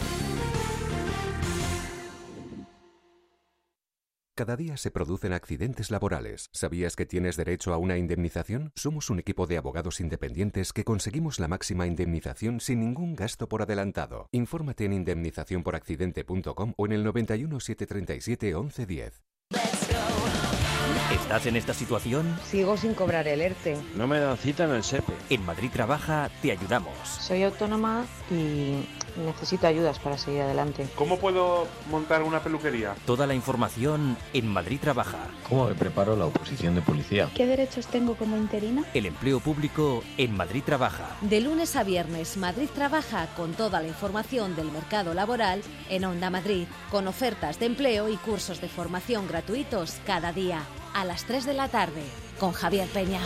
Cada día se producen accidentes laborales. ¿Sabías que tienes derecho a una indemnización? Somos un equipo de abogados independientes que conseguimos la máxima indemnización sin ningún gasto por adelantado. Infórmate en indemnizacionporaccidente.com o en el 91 737 1110. ¿Estás en esta situación? Sigo sin cobrar el ERTE. No me dan cita en el SEPE. En Madrid Trabaja te ayudamos. Soy autónoma y necesito ayudas para seguir adelante. ¿Cómo puedo montar una peluquería? Toda la información en Madrid Trabaja. ¿Cómo me preparo la oposición de policía? ¿Qué derechos tengo como interina? El empleo público en Madrid Trabaja. De lunes a viernes, Madrid Trabaja con toda la información del mercado laboral en Onda Madrid, con ofertas de empleo y cursos de formación gratuitos cada día, a las 3 de la tarde, con Javier Peña.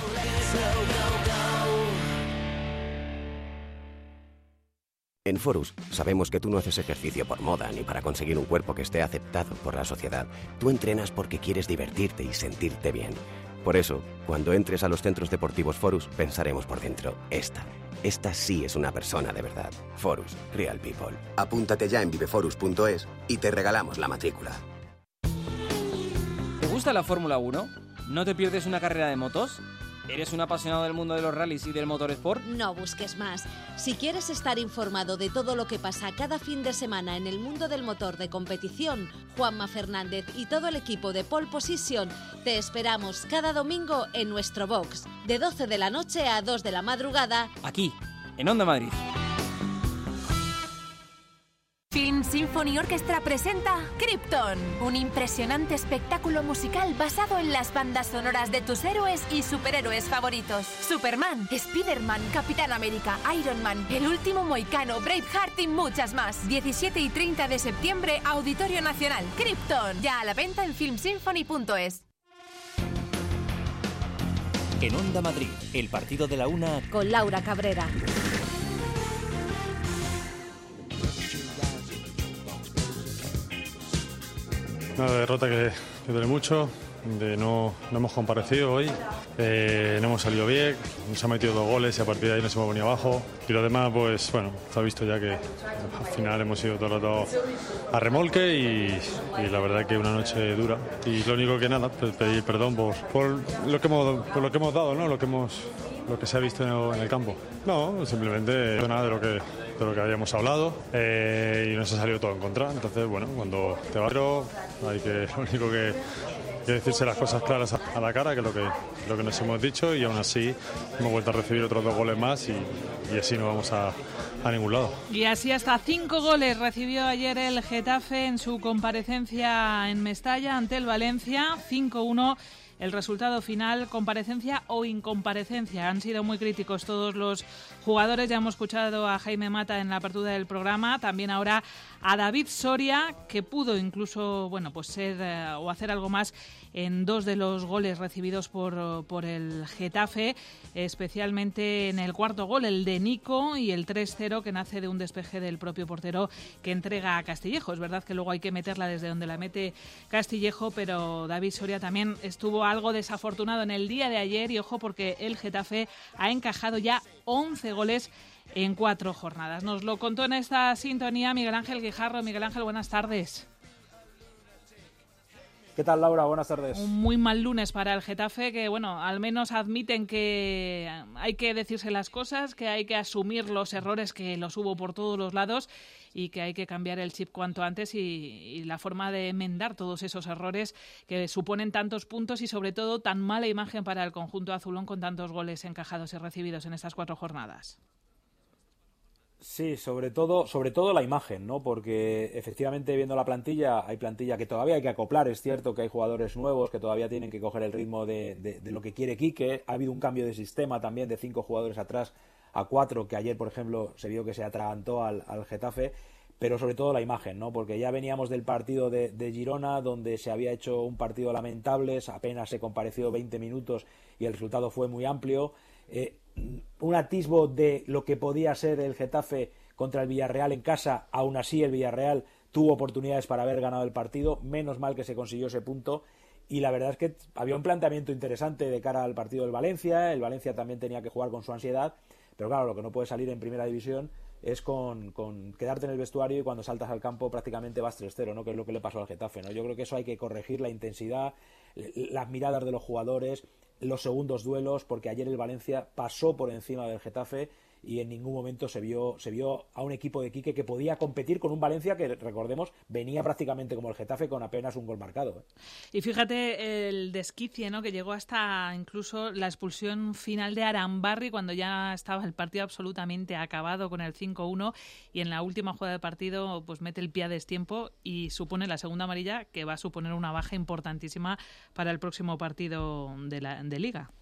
En Forus sabemos que tú no haces ejercicio por moda ni para conseguir un cuerpo que esté aceptado por la sociedad. Tú entrenas porque quieres divertirte y sentirte bien. Por eso, cuando entres a los centros deportivos Forus, pensaremos por dentro, esta sí es una persona de verdad. Forus, Real People. Apúntate ya en viveforus.es y te regalamos la matrícula. ¿Te gusta la Fórmula 1? ¿No te pierdes una carrera de motos? ¿Eres un apasionado del mundo de los rallies y del motorsport? No busques más. Si quieres estar informado de todo lo que pasa cada fin de semana en el mundo del motor de competición, Juanma Fernández y todo el equipo de Pole Position te esperamos cada domingo en nuestro box, de 12 de la noche a 2 de la madrugada, aquí, en Onda Madrid. Film Symphony Orchestra presenta Krypton, un impresionante espectáculo musical basado en las bandas sonoras de tus héroes y superhéroes favoritos. Superman, Spider-Man, Capitán América, Iron Man, El Último Mohicano, Braveheart y muchas más. 17 y 30 de septiembre, Auditorio Nacional. Krypton, ya a la venta en filmsymphony.es. En Onda Madrid, el partido de la 1 con Laura Cabrera. Una derrota que duele mucho, no hemos comparecido hoy, no hemos salido bien, nos han metido 2 goles y a partir de ahí nos hemos venido abajo. Y lo demás, pues bueno, se ha visto ya que al final hemos ido todo el rato a remolque y la verdad que una noche dura. Y lo único que nada, pedir perdón por lo que hemos dado, ¿no? Lo que lo que se ha visto en el campo. No, simplemente nada de lo que habíamos hablado y nos ha salido todo en contra. Entonces, bueno, cuando te va lo único que decirse las cosas claras a la cara, que es lo que nos hemos dicho, y aún así hemos vuelto a recibir otros 2 goles más y así no vamos a ningún lado. Y así hasta 5 goles recibió ayer el Getafe en su comparecencia en Mestalla ante el Valencia, 5-1. El resultado final, comparecencia o incomparecencia. Han sido muy críticos todos los jugadores. Ya hemos escuchado a Jaime Mata en la apertura del programa. También ahora a David Soria, que pudo incluso ser o hacer algo más en 2 de los goles recibidos por el Getafe, especialmente en el cuarto gol, el de Nico, y el 3-0 que nace de un despeje del propio portero que entrega a Castillejo. Es verdad que luego hay que meterla desde donde la mete Castillejo, pero David Soria también estuvo algo desafortunado en el día de ayer, y ojo porque el Getafe ha encajado ya 11 goles en 4 jornadas. Nos lo contó en esta sintonía Miguel Ángel Guijarro. Miguel Ángel, buenas tardes. ¿Qué tal, Laura? Buenas tardes. Un muy mal lunes para el Getafe, que al menos admiten que hay que decirse las cosas, que hay que asumir los errores, que los hubo por todos los lados, y que hay que cambiar el chip cuanto antes y la forma de enmendar todos esos errores que suponen tantos puntos y sobre todo tan mala imagen para el conjunto azulón con tantos goles encajados y recibidos en estas 4 jornadas. Sí, sobre todo la imagen, ¿no? Porque efectivamente viendo la plantilla, hay plantilla que todavía hay que acoplar. Es cierto que hay jugadores nuevos que todavía tienen que coger el ritmo de lo que quiere Quique. Ha habido un cambio de sistema también de 5 jugadores atrás a 4, que ayer, por ejemplo, se vio que se atragantó al Getafe. Pero sobre todo la imagen, ¿no? Porque ya veníamos del partido de Girona, donde se había hecho un partido lamentable, apenas se compareció 20 minutos y el resultado fue muy amplio. Un atisbo de lo que podía ser el Getafe contra el Villarreal en casa. Aún así el Villarreal tuvo oportunidades para haber ganado el partido, menos mal que se consiguió ese punto, y la verdad es que había un planteamiento interesante de cara al partido del Valencia. El Valencia también tenía que jugar con su ansiedad, pero claro, lo que no puede salir en primera división es con quedarte en el vestuario y cuando saltas al campo prácticamente vas 3-0, ¿no? Que es lo que le pasó al Getafe, ¿no? Yo creo que eso hay que corregir, la intensidad, las miradas de los jugadores, los segundos duelos, porque ayer el Valencia pasó por encima del Getafe y en ningún momento se vio a un equipo de Quique que podía competir con un Valencia que, recordemos, venía prácticamente como el Getafe con apenas un gol marcado. Y fíjate el desquicie, ¿no? Que llegó hasta incluso la expulsión final de Arambarri cuando ya estaba el partido absolutamente acabado con el 5-1, y en la última jugada de partido pues mete el pie a destiempo y supone la segunda amarilla, que va a suponer una baja importantísima para el próximo partido de Liga.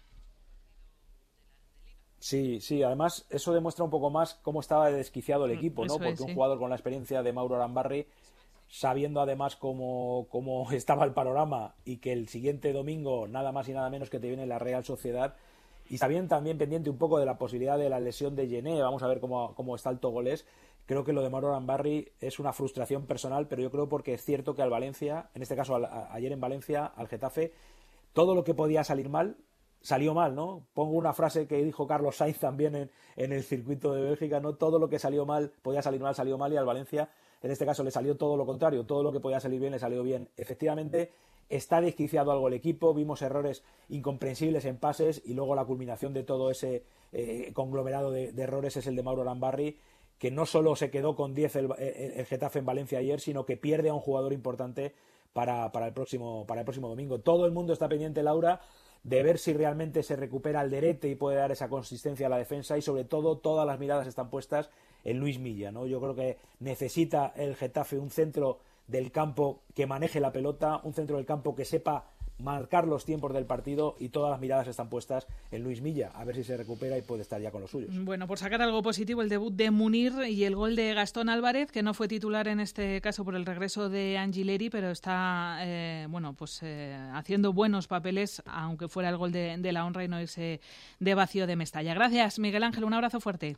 Sí, además eso demuestra un poco más cómo estaba desquiciado el equipo, ¿no? Porque un jugador con la experiencia de Mauro Arambarri, sabiendo además cómo estaba el panorama y que el siguiente domingo nada más y nada menos que te viene la Real Sociedad, y también pendiente un poco de la posibilidad de la lesión de Yené, vamos a ver cómo está el togolés. Creo que lo de Mauro Arambarri es una frustración personal, pero yo creo porque es cierto que al Valencia, en este caso ayer en Valencia, al Getafe, todo lo que podía salir mal salió mal, ¿no? Pongo una frase que dijo Carlos Sainz también en el circuito de Bélgica, ¿no? Todo lo que podía salir mal, salió mal, y al Valencia, en este caso, le salió todo lo contrario. Todo lo que podía salir bien, le salió bien. Efectivamente, está desquiciado algo el equipo, vimos errores incomprensibles en pases, y luego la culminación de todo ese conglomerado de errores es el de Mauro Arambarri, que no solo se quedó con 10 el Getafe en Valencia ayer, sino que pierde a un jugador importante para el próximo domingo. Todo el mundo está pendiente, Laura, de ver si realmente se recupera Alderete y puede dar esa consistencia a la defensa, y sobre todo todas las miradas están puestas en Luis Milla, ¿no? Yo creo que necesita el Getafe un centro del campo que maneje la pelota, un centro del campo que sepa marcar los tiempos del partido, y todas las miradas están puestas en Luis Milla, a ver si se recupera y puede estar ya con los suyos. Bueno, por sacar algo positivo, el debut de Munir y el gol de Gastón Álvarez, que no fue titular en este caso por el regreso de Angileri, pero está haciendo buenos papeles, aunque fuera el gol de la honra y no ese de vacío de Mestalla. Gracias, Miguel Ángel, un abrazo fuerte.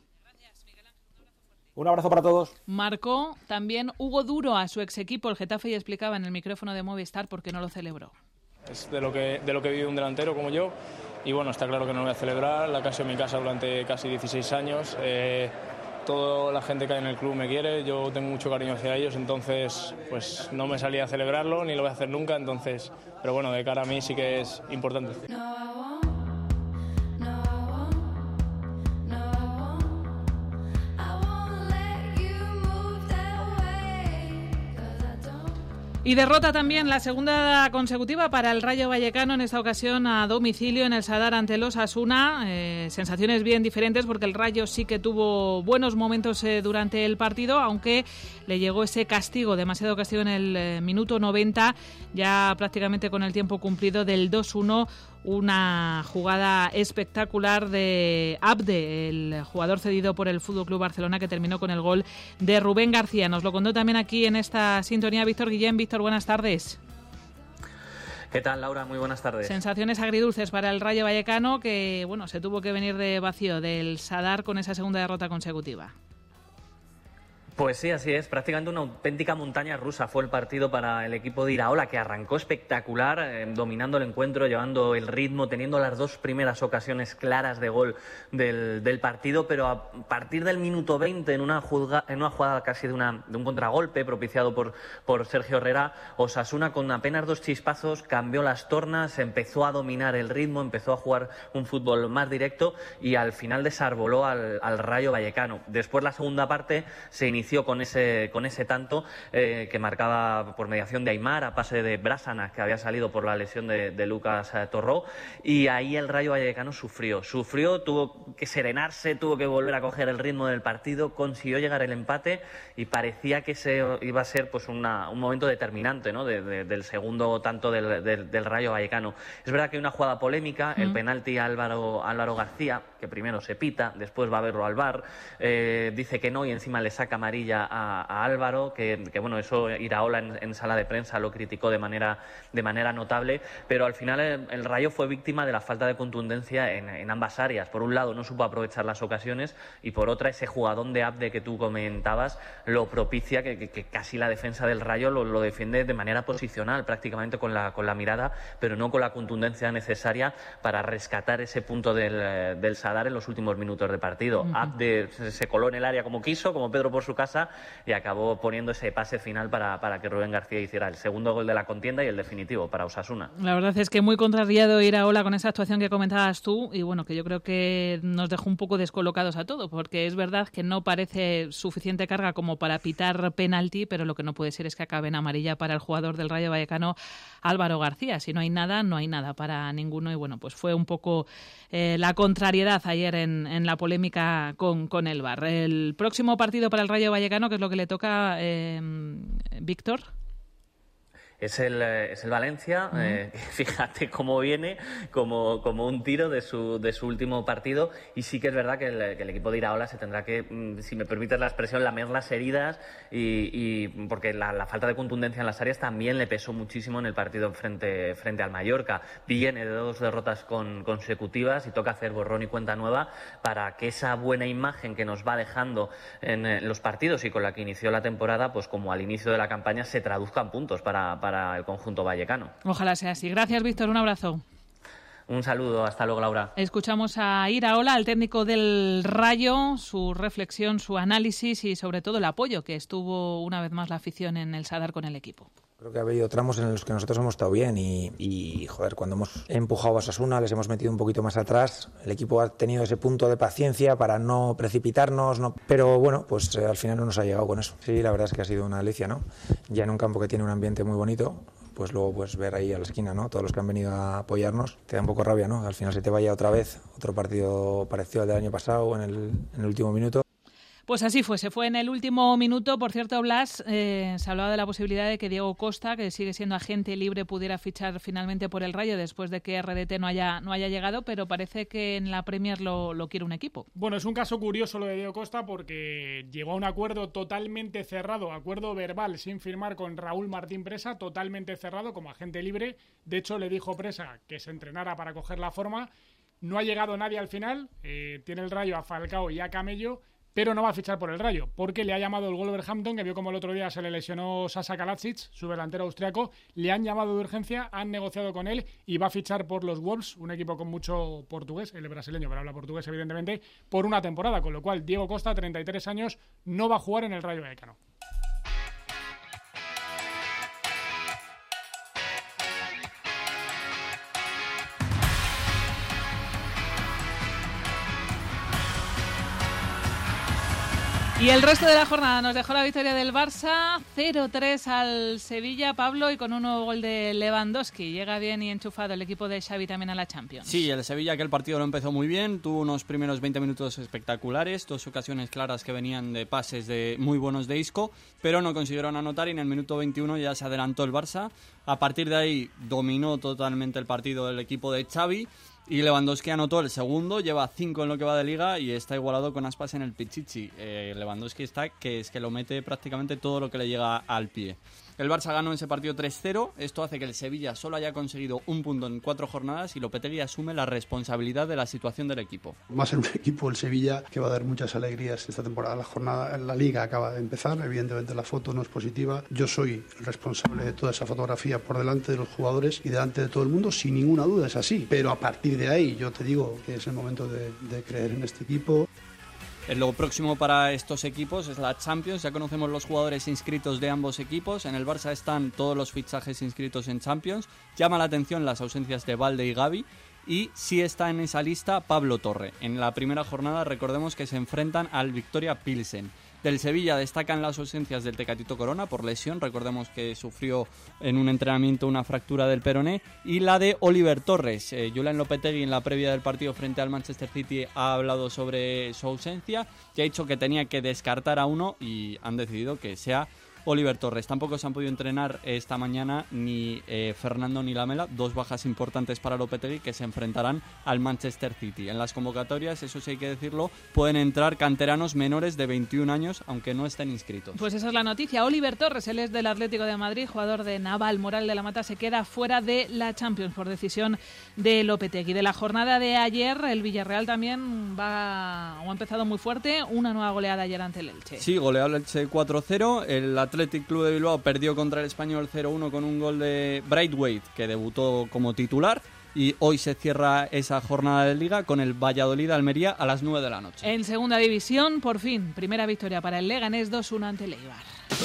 Un abrazo para todos. Marcó también Hugo Duro a su ex equipo, el Getafe, y explicaba en el micrófono de Movistar por qué no lo celebró. Es de lo que vive un delantero como yo, y bueno, está claro que no lo voy a celebrar. La casa es mi casa durante casi 16 años. Toda la gente que hay en el club me quiere, yo tengo mucho cariño hacia ellos, entonces pues no me salía a celebrarlo ni lo voy a hacer nunca, pero bueno, de cara a mí sí que es importante. Y derrota también, la segunda consecutiva para el Rayo Vallecano, en esta ocasión a domicilio en el Sadar ante el Osasuna. Sensaciones bien diferentes porque el Rayo sí que tuvo buenos momentos durante el partido, aunque le llegó ese castigo, demasiado castigo en el minuto 90, ya prácticamente con el tiempo cumplido del 2-1. Una jugada espectacular de Abde, el jugador cedido por el FC Barcelona, que terminó con el gol de Rubén García. Nos lo contó también aquí en esta sintonía Víctor Guillén. Víctor, buenas tardes. ¿Qué tal, Laura? Muy buenas tardes. Sensaciones agridulces para el Rayo Vallecano, que bueno, se tuvo que venir de vacío del Sadar con esa segunda derrota consecutiva. Pues sí, así es. Prácticamente una auténtica montaña rusa fue el partido para el equipo de Iraola, que arrancó espectacular, dominando el encuentro, llevando el ritmo, teniendo las dos primeras ocasiones claras de gol del partido, pero a partir del minuto 20, en una jugada casi de un contragolpe propiciado por Sergio Herrera, Osasuna con apenas dos chispazos cambió las tornas, empezó a dominar el ritmo, empezó a jugar un fútbol más directo y al final desarboló al Rayo Vallecano. Después, la segunda parte se inició con ese tanto que marcaba por mediación de Aimar a pase de Brásana, que había salido por la lesión de Lucas Torró, y ahí el Rayo Vallecano sufrió, tuvo que serenarse, tuvo que volver a coger el ritmo del partido, consiguió llegar el empate y parecía que ese iba a ser pues un momento determinante, ¿no? del segundo tanto del Rayo Vallecano. Es verdad que hay una jugada polémica, el penalti a Álvaro García, que primero se pita, después va a verlo al VAR, dice que no y encima le saca amarilla a Álvaro, que bueno, eso Iraola en sala de prensa lo criticó de manera notable, pero al final el Rayo fue víctima de la falta de contundencia en ambas áreas. Por un lado, no supo aprovechar las ocasiones y por otra, ese jugadón de Abde que tú comentabas lo propicia, que casi la defensa del Rayo lo defiende de manera posicional, prácticamente con la mirada, pero no con la contundencia necesaria para rescatar ese punto del Sadar en los últimos minutos de partido. Abde se coló en el área como quiso, como Pedro por su casa, y acabó poniendo ese pase final para que Rubén García hiciera el segundo gol de la contienda y el definitivo para Osasuna. La verdad es que muy contrariado Iraola con esa actuación que comentabas tú, y bueno, que yo creo que nos dejó un poco descolocados a todos, porque es verdad que no parece suficiente carga como para pitar penalti, pero lo que no puede ser es que acabe en amarilla para el jugador del Rayo Vallecano, Álvaro García. Si no hay nada, no hay nada para ninguno, y bueno, pues fue un poco la contrariedad ayer en la polémica con el VAR. El próximo partido para el Rayo Vallecano, que es lo que le toca, Víctor. Es el Valencia, fíjate cómo viene, como un tiro de su último partido, y sí que es verdad que el equipo de Iraola se tendrá que, si me permites la expresión, lamer las heridas, y porque la falta de contundencia en las áreas también le pesó muchísimo en el partido frente al Mallorca. Viene de 2 derrotas consecutivas y toca hacer borrón y cuenta nueva para que esa buena imagen que nos va dejando en los partidos y con la que inició la temporada, pues como al inicio de la campaña, se traduzca en puntos para el conjunto vallecano. Ojalá sea así. Gracias, Víctor. Un abrazo. Un saludo. Hasta luego, Laura. Escuchamos a Iraola, al técnico del Rayo, su reflexión, su análisis y sobre todo el apoyo que estuvo una vez más la afición en el Sadar con el equipo. Creo que ha habido tramos en los que nosotros hemos estado bien y joder, cuando hemos empujado a Osasuna, les hemos metido un poquito más atrás. El equipo ha tenido ese punto de paciencia para no precipitarnos, pero bueno, pues al final no nos ha llegado con eso. Sí, la verdad es que ha sido una delicia, ¿no? Ya en un campo que tiene un ambiente muy bonito, pues luego pues ver ahí a la esquina, ¿no? Todos los que han venido a apoyarnos, te da un poco rabia, ¿no? Al final se te vaya otra vez otro partido parecido al del año pasado en el último minuto. Pues así fue, se fue en el último minuto. Por cierto, Blas, se hablaba de la posibilidad de que Diego Costa, que sigue siendo agente libre, pudiera fichar finalmente por el Rayo después de que RDT no haya llegado, pero parece que en la Premier lo quiere un equipo. Bueno, es un caso curioso lo de Diego Costa porque llegó a un acuerdo totalmente cerrado, acuerdo verbal sin firmar con Raúl Martín Presa, totalmente cerrado como agente libre. De hecho, le dijo Presa que se entrenara para coger la forma. No ha llegado nadie al final, tiene el Rayo a Falcao y a Camello, pero no va a fichar por el Rayo, porque le ha llamado el Wolverhampton, que vio como el otro día se le lesionó Sasa Kalajic, su delantero austriaco, le han llamado de urgencia, han negociado con él y va a fichar por los Wolves, un equipo con mucho portugués, el brasileño, pero habla portugués evidentemente, por una temporada, con lo cual Diego Costa, 33 años, no va a jugar en el Rayo Vallecano. Y el resto de la jornada nos dejó la victoria del Barça, 0-3 al Sevilla, Pablo, y con un nuevo gol de Lewandowski. Llega bien y enchufado el equipo de Xavi también a la Champions. Sí, el Sevilla, que el partido lo empezó muy bien, tuvo unos primeros 20 minutos espectaculares, 2 ocasiones claras que venían de pases muy buenos de Isco, pero no consiguieron anotar y en el minuto 21 ya se adelantó el Barça. A partir de ahí dominó totalmente el partido el equipo de Xavi. Y Lewandowski anotó el segundo, lleva 5 en lo que va de Liga y está igualado con Aspas en el Pichichi. Lewandowski está que lo mete prácticamente todo lo que le llega al pie. El Barça ganó ese partido 3-0, esto hace que el Sevilla solo haya conseguido un punto en 4 jornadas y Lopetegui asume la responsabilidad de la situación del equipo. Más en un equipo, el Sevilla, que va a dar muchas alegrías esta temporada. La Liga acaba de empezar, evidentemente la foto no es positiva. Yo soy el responsable de toda esa fotografía por delante de los jugadores y delante de todo el mundo, sin ninguna duda es así. Pero a partir de ahí yo te digo que es el momento de creer en este equipo. Lo próximo para estos equipos es la Champions. Ya conocemos los jugadores inscritos de ambos equipos. En el Barça están todos los fichajes inscritos en Champions. Llama la atención las ausencias de Balde y Gavi. Y sí está en esa lista Pablo Torre. En la primera jornada recordemos que se enfrentan al Victoria Pilsen. Del Sevilla destacan las ausencias del Tecatito Corona por lesión, recordemos que sufrió en un entrenamiento una fractura del peroné, y la de Oliver Torres. Julen Lopetegui en la previa del partido frente al Manchester City ha hablado sobre su ausencia y ha dicho que tenía que descartar a uno y han decidido que sea Oliver Torres. Tampoco se han podido entrenar esta mañana ni Fernando ni Lamela, 2 bajas importantes para Lopetegui que se enfrentarán al Manchester City. En las convocatorias, eso sí hay que decirlo, pueden entrar canteranos menores de 21 años, aunque no estén inscritos. Pues esa es la noticia. Oliver Torres, él es del Atlético de Madrid, jugador de Naval Moral de la Mata, se queda fuera de la Champions por decisión de Lopetegui. De la jornada de ayer, el Villarreal también ha empezado muy fuerte, una nueva goleada ayer ante el Elche. Sí, goleado el Elche 4-0, el Athletic Club de Bilbao perdió contra el Español 0-1 con un gol de Braithwaite, que debutó como titular, y hoy se cierra esa jornada de Liga con el Valladolid-Almería a las 9 de la noche. En segunda división, por fin, primera victoria para el Leganés, 2-1 ante el Eibar.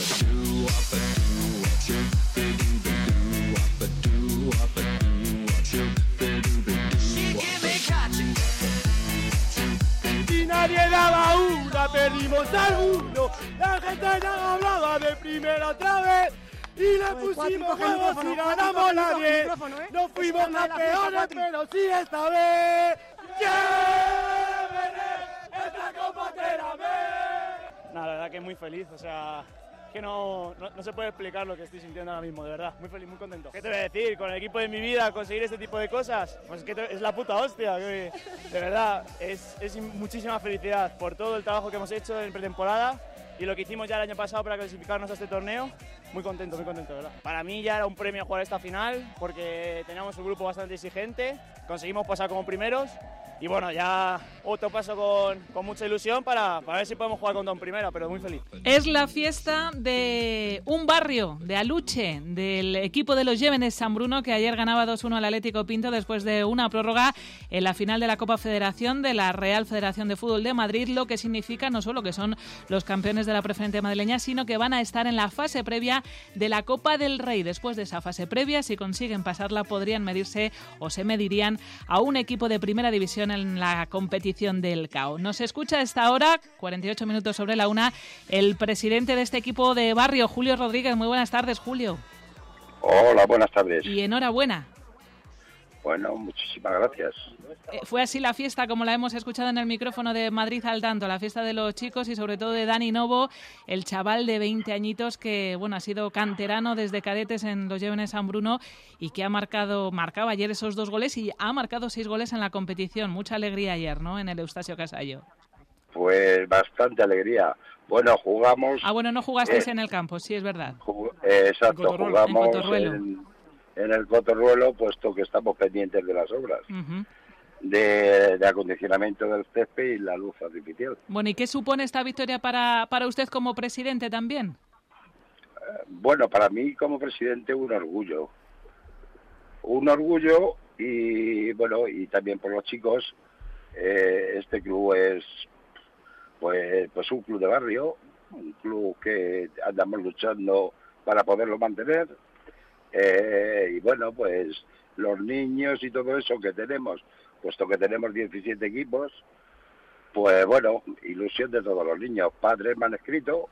Y nadie daba una, perdimos alguno. La gente ya hablaba de primera otra vez. Y le pusimos juegos y ganamos la 10. No fuimos campeones, pero sí esta vez. ¡Llévene esta copa que la ve! Nada, la verdad que muy feliz, o sea, que no se puede explicar lo que estoy sintiendo ahora mismo, de verdad, muy feliz, muy contento. ¿Qué te voy a decir? Con el equipo de mi vida, conseguir este tipo de cosas, pues que es la puta hostia, que, de verdad, es muchísima felicidad por todo el trabajo que hemos hecho en pretemporada y lo que hicimos ya el año pasado para clasificarnos a este torneo. Muy contento, de verdad. Para mí ya era un premio jugar esta final porque teníamos un grupo bastante exigente, conseguimos pasar como primeros. Y bueno, ya otro paso con mucha ilusión para ver si podemos jugar contra un primera, pero muy feliz. Es la fiesta de un barrio, de Aluche, del equipo de los Llévenes San Bruno, que ayer ganaba 2-1 al Atlético Pinto después de una prórroga en la final de la Copa Federación de la Real Federación de Fútbol de Madrid, lo que significa no solo que son los campeones de la preferente madrileña, sino que van a estar en la fase previa de la Copa del Rey. Después de esa fase previa, si consiguen pasarla, podrían medirse o se medirían a un equipo de primera división en la competición del CAO. Nos escucha a esta hora, 48 minutos sobre la 1, el presidente de este equipo de barrio, Julio Rodríguez. Muy buenas tardes, Julio. Hola, buenas tardes. Y enhorabuena. Bueno, muchísimas gracias. Fue así la fiesta, como la hemos escuchado en el micrófono de Madrid al Tanto, la fiesta de los chicos y sobre todo de Dani Novo, el chaval de 20 añitos que ha sido canterano desde cadetes en los Llévenes San Bruno y que marcaba ayer esos 2 goles y ha marcado 6 goles en la competición. Mucha alegría ayer, ¿no?, en el Eustasio Casallo. Pues bastante alegría. Bueno, jugamos... bueno, no jugasteis en el campo, sí, es verdad. Exacto, jugamos en el Cotorruelo, puesto que estamos pendientes de las obras. De acondicionamiento del césped y la luz artificial. Bueno, ¿y qué supone esta victoria para usted como presidente también? Bueno, para mí como presidente un orgullo y bueno, y también por los chicos. Este club es pues un club de barrio, un club que andamos luchando para poderlo mantener, y bueno, pues los niños y todo eso que tenemos, puesto que tenemos 17 equipos, Pues bueno, ilusión de todos los niños. Padres me han escrito.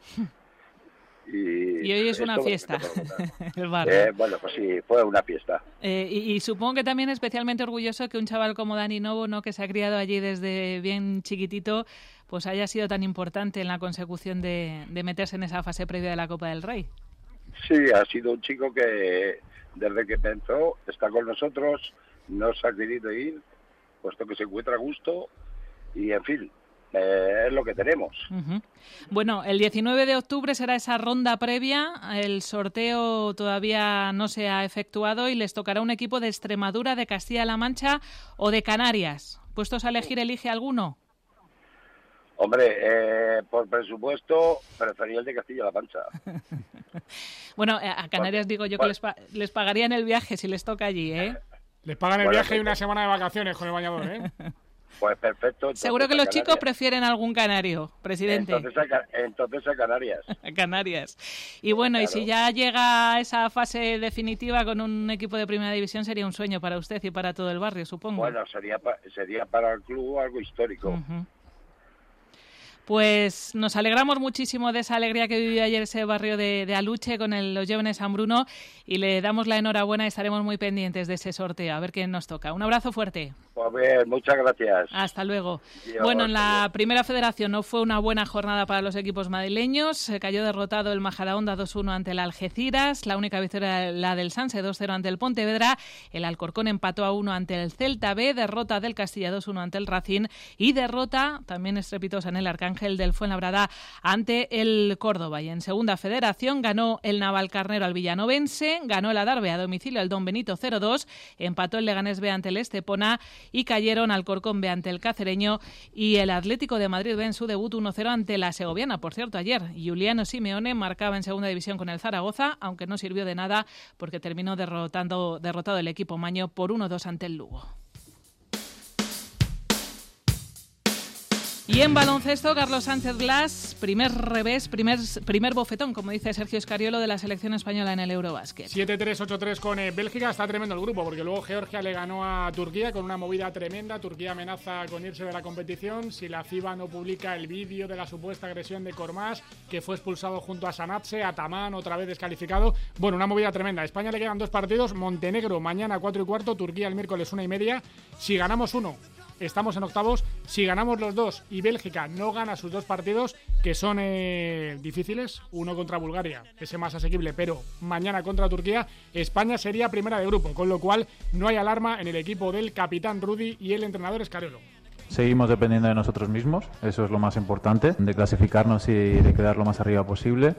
Y hoy es una fiesta. El barrio. Bueno, pues sí, fue una fiesta. Y supongo que también especialmente orgulloso que un chaval como Dani Novo, ¿no?, que se ha criado allí desde bien chiquitito, pues haya sido tan importante en la consecución de meterse en esa fase previa de la Copa del Rey. Sí, ha sido un chico que desde que empezó está con nosotros, no se ha querido ir, puesto que se encuentra a gusto y, en fin, es lo que tenemos. Uh-huh. Bueno, el 19 de octubre será esa ronda previa. El sorteo todavía no se ha efectuado y les tocará un equipo de Extremadura, de Castilla-La Mancha o de Canarias. ¿Puestos a elegir, elige alguno? Hombre, por presupuesto, prefería el de Castilla-La Mancha. Bueno, a Canarias digo yo que les pagarían el viaje si les toca allí, ¿eh? Les pagan el viaje y una semana de vacaciones con el bañador, ¿eh? Pues perfecto. Seguro que los chicos prefieren algún canario, presidente. Entonces a Canarias. A Canarias. Y bueno, claro. Y si ya llega a esa fase definitiva con un equipo de primera división, sería un sueño para usted y para todo el barrio, supongo. Bueno, sería para el club algo histórico. Uh-huh. Pues nos alegramos muchísimo de esa alegría que vivió ayer ese barrio de Aluche con los jóvenes San Bruno y le damos la enhorabuena y estaremos muy pendientes de ese sorteo, a ver qué nos toca. Un abrazo fuerte. Pues bien, muchas gracias. Hasta luego. Bueno, en la primera federación no fue una buena jornada para los equipos madrileños. Se cayó derrotado el Majadahonda 2-1 ante el Algeciras. La única victoria la del Sanse 2-0 ante el Pontevedra. El Alcorcón empató a 1 ante el Celta B. Derrota del Castilla 2-1 ante el Racing. Y derrota también estrepitosa en el Arcángel del Fuenlabrada ante el Córdoba. Y en segunda federación ganó el Navalcarnero al Villanovense. Ganó el Adarve a domicilio al Don Benito 0-2. Empató el Leganés B ante el Estepona. Y cayeron Alcorcón B ante el Cacereño y el Atlético de Madrid B en su debut 1-0 ante la Segoviana. Por cierto, ayer Juliano Simeone marcaba en segunda división con el Zaragoza, aunque no sirvió de nada porque terminó derrotado el equipo maño por 1-2 ante el Lugo. Y en baloncesto, Carlos Sánchez Blas, primer revés, primer bofetón, como dice Sergio Escariolo, de la selección española en el Eurobásquet. 7-3, 8-3 con Bélgica. Está tremendo el grupo, porque luego Georgia le ganó a Turquía con una movida tremenda. Turquía amenaza con irse de la competición si la FIBA no publica el vídeo de la supuesta agresión de Kormaz, que fue expulsado junto a Sanatse, a Tamán, otra vez descalificado. Bueno, una movida tremenda. A España le quedan 2 partidos. Montenegro mañana 4:15, Turquía el miércoles 1:30. Si ganamos uno, estamos en octavos. Si ganamos los 2 y Bélgica no gana sus 2 partidos, que son difíciles, uno contra Bulgaria, ese más asequible, pero mañana contra Turquía, España sería primera de grupo, con lo cual no hay alarma en el equipo del capitán Rudy y el entrenador Escariolo. Seguimos dependiendo de nosotros mismos, eso es lo más importante, de clasificarnos y de quedar lo más arriba posible,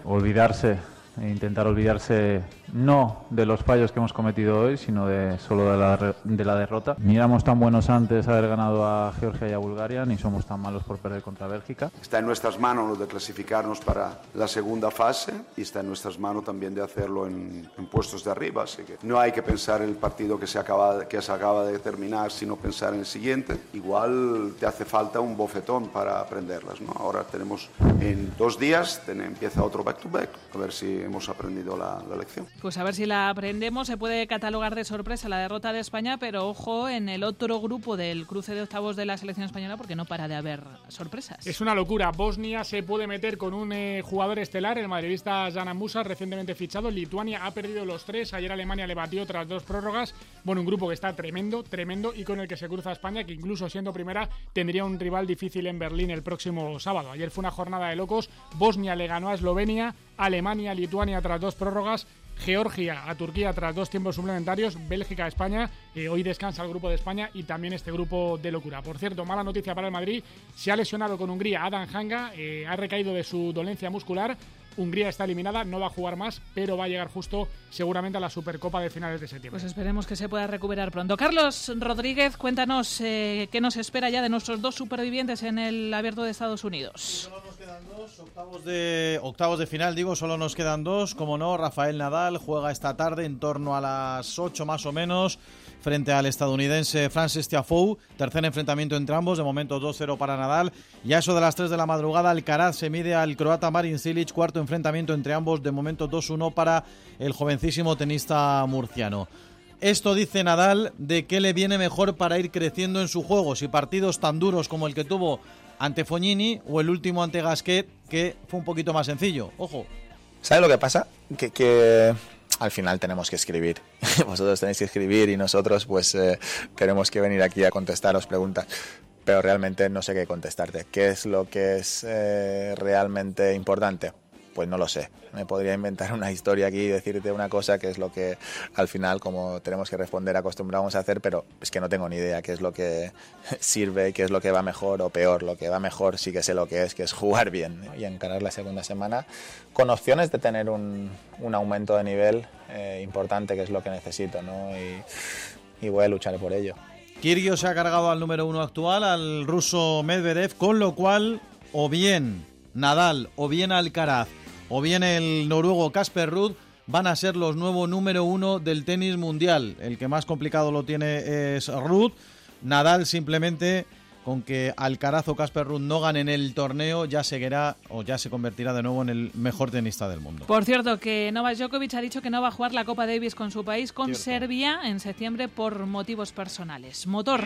intentar olvidarse no de los fallos que hemos cometido hoy, sino solo de la derrota. Ni éramos tan buenos antes de haber ganado a Georgia y a Bulgaria, ni somos tan malos por perder contra Bélgica. Está en nuestras manos lo de clasificarnos para la segunda fase y está en nuestras manos también de hacerlo en puestos de arriba, así que no hay que pensar en el partido que se acaba de terminar, sino pensar en el siguiente. Igual te hace falta un bofetón para aprenderlas, ¿no? Ahora tenemos en 2 días, empieza otro back-to-back, a ver si hemos aprendido la lección. Pues a ver si la aprendemos. Se puede catalogar de sorpresa la derrota de España, pero ojo en el otro grupo del cruce de octavos de la selección española, porque no para de haber sorpresas. Es una locura. Bosnia se puede meter con un jugador estelar, el madridista Jan Musa, recientemente fichado. Lituania ha perdido los 3. Ayer Alemania le batió tras 2 prórrogas. Bueno, un grupo que está tremendo y con el que se cruza España, que incluso siendo primera tendría un rival difícil en Berlín el próximo sábado. Ayer fue una jornada de locos. Bosnia le ganó a Eslovenia, Alemania, Lituania tras 2 prórrogas, Georgia a Turquía tras 2 tiempos suplementarios, Bélgica a España, hoy descansa el grupo de España y también este grupo de locura. Por cierto, mala noticia para el Madrid, se ha lesionado con Hungría Adam Hanga, ha recaído de su dolencia muscular. Hungría está eliminada, no va a jugar más, pero va a llegar justo seguramente a la Supercopa de finales de septiembre. Pues esperemos que se pueda recuperar pronto. Carlos Rodríguez, cuéntanos qué nos espera ya de nuestros 2 supervivientes en el Abierto de Estados Unidos. Solo nos quedan 2, octavos de final, solo nos quedan 2, como no, Rafael Nadal juega esta tarde en torno a las 8 más o menos, frente al estadounidense Frances Tiafoe, tercer enfrentamiento entre ambos, de momento 2-0 para Nadal, y a eso de las 3 de la madrugada Alcaraz se mide al croata Marin Cilic, cuarto enfrentamiento entre ambos, de momento 2-1 para el jovencísimo tenista murciano. Esto dice Nadal de qué le viene mejor para ir creciendo en su juego, si partidos tan duros como el que tuvo ante Fognini o el último ante Gasquet, que fue un poquito más sencillo. Ojo. ¿Sabes lo que pasa? Que al final tenemos que escribir. Vosotros tenéis que escribir y nosotros pues tenemos que venir aquí a contestaros preguntas. Pero realmente no sé qué contestarte. ¿Qué es lo que es realmente importante? Pues no lo sé. Me podría inventar una historia aquí y decirte una cosa que es lo que al final, como tenemos que responder, acostumbramos a hacer, pero es que no tengo ni idea qué es lo que sirve y qué es lo que va mejor o peor. Lo que va mejor sí que sé lo que es jugar bien, ¿no? Y encarar la segunda semana con opciones de tener un aumento de nivel importante, que es lo que necesito, ¿no? Y voy a luchar por ello. Kyrgios se ha cargado al número 1 actual, al ruso Medvedev, con lo cual o bien Nadal o bien Alcaraz o bien el noruego Casper Ruud van a ser los nuevos número 1 del tenis mundial. El que más complicado lo tiene es Ruud. Nadal simplemente con que Alcaraz o Casper Ruud no ganen el torneo ya seguirá o ya se convertirá de nuevo en el mejor tenista del mundo. Por cierto, que Novak Djokovic ha dicho que no va a jugar la Copa Davis con su país, con Serbia, en septiembre por motivos personales. Motor.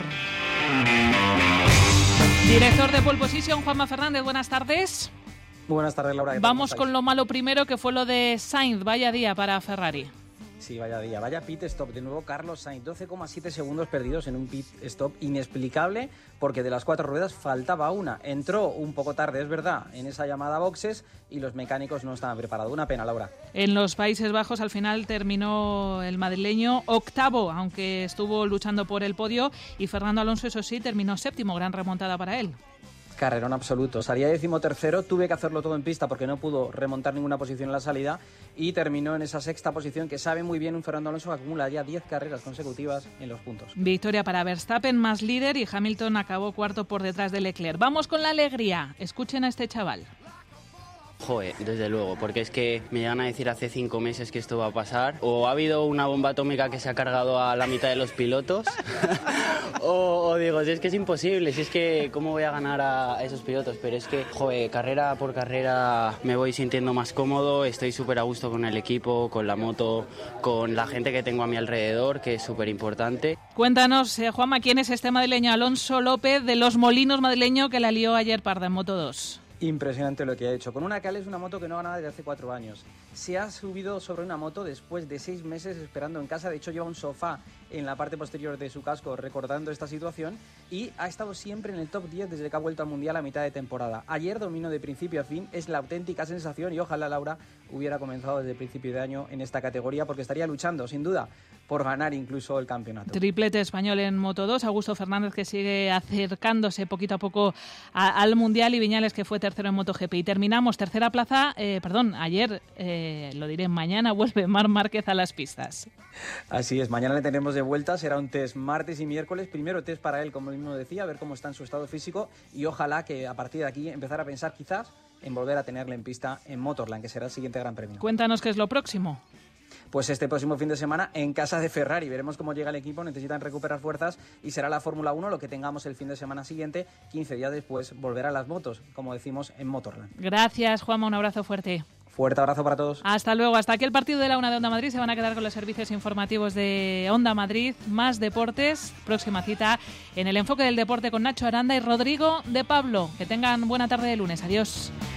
Director de Pole Position, Juanma Fernández, buenas tardes. Buenas tardes, Laura. Vamos con lo malo primero, que fue lo de Sainz. Vaya día para Ferrari. Sí, vaya día. Vaya pit stop. De nuevo, Carlos Sainz. 12,7 segundos perdidos en un pit stop inexplicable, porque de las 4 ruedas faltaba una. Entró un poco tarde, es verdad, en esa llamada boxes y los mecánicos no estaban preparados. Una pena, Laura. En los Países Bajos al final terminó el madrileño octavo, aunque estuvo luchando por el podio, y Fernando Alonso, eso sí, terminó séptimo. Gran remontada para él. Carrerón absoluto. Salía 13º, tuve que hacerlo todo en pista porque no pudo remontar ninguna posición en la salida y terminó en esa 6ª posición, que sabe muy bien un Fernando Alonso que acumula ya 10 carreras consecutivas en los puntos. Victoria para Verstappen, más líder, y Hamilton acabó cuarto por detrás de Leclerc. Vamos con la alegría. Escuchen a este chaval. Joder, desde luego, porque es que me llegan a decir hace 5 meses que esto va a pasar, o ha habido una bomba atómica que se ha cargado a la mitad de los pilotos, o digo, si es que es imposible, si es que cómo voy a ganar a esos pilotos, pero es que, joder, carrera por carrera me voy sintiendo más cómodo, estoy súper a gusto con el equipo, con la moto, con la gente que tengo a mi alrededor, que es súper importante. Cuéntanos, Juanma, ¿quién es este madrileño? Alonso López, de Los Molinos madrileño, que la lió ayer parda en Moto 2. Impresionante lo que ha hecho. Con una Cal, es una moto que no ganaba desde hace 4 años. Se ha subido sobre una moto después de 6 meses esperando en casa. De hecho, lleva un sofá en la parte posterior de su casco recordando esta situación, y ha estado siempre en el top 10 desde que ha vuelto al Mundial a mitad de temporada. Ayer dominó de principio a fin, es la auténtica sensación, y ojalá Laura hubiera comenzado desde el principio de año en esta categoría, porque estaría luchando, sin duda, por ganar incluso el campeonato. Triplete español en Moto 2, Augusto Fernández, que sigue acercándose poquito a poco al Mundial, y Viñales, que fue tercero en MotoGP. Y terminamos, tercera plaza, ayer, lo diré, mañana vuelve Marc Márquez a las pistas. Así es, mañana le tenemos de vuelta, será un test martes y miércoles, primero test para él, como él mismo decía, a ver cómo está en su estado físico, y ojalá que a partir de aquí empezar a pensar quizás en volver a tenerle en pista en Motorland, que será el siguiente gran premio. Cuéntanos qué es lo próximo. Pues este próximo fin de semana en casa de Ferrari. Veremos cómo llega el equipo, necesitan recuperar fuerzas y será la Fórmula 1 lo que tengamos el fin de semana siguiente. 15 días después volverá a las motos, como decimos, en Motorland. Gracias, Juanma, un abrazo fuerte. Fuerte abrazo para todos. Hasta luego. Hasta aquí el partido de la Una de Onda Madrid. Se van a quedar con los servicios informativos de Onda Madrid. Más deportes. Próxima cita en el enfoque del deporte con Nacho Aranda y Rodrigo de Pablo. Que tengan buena tarde de lunes. Adiós.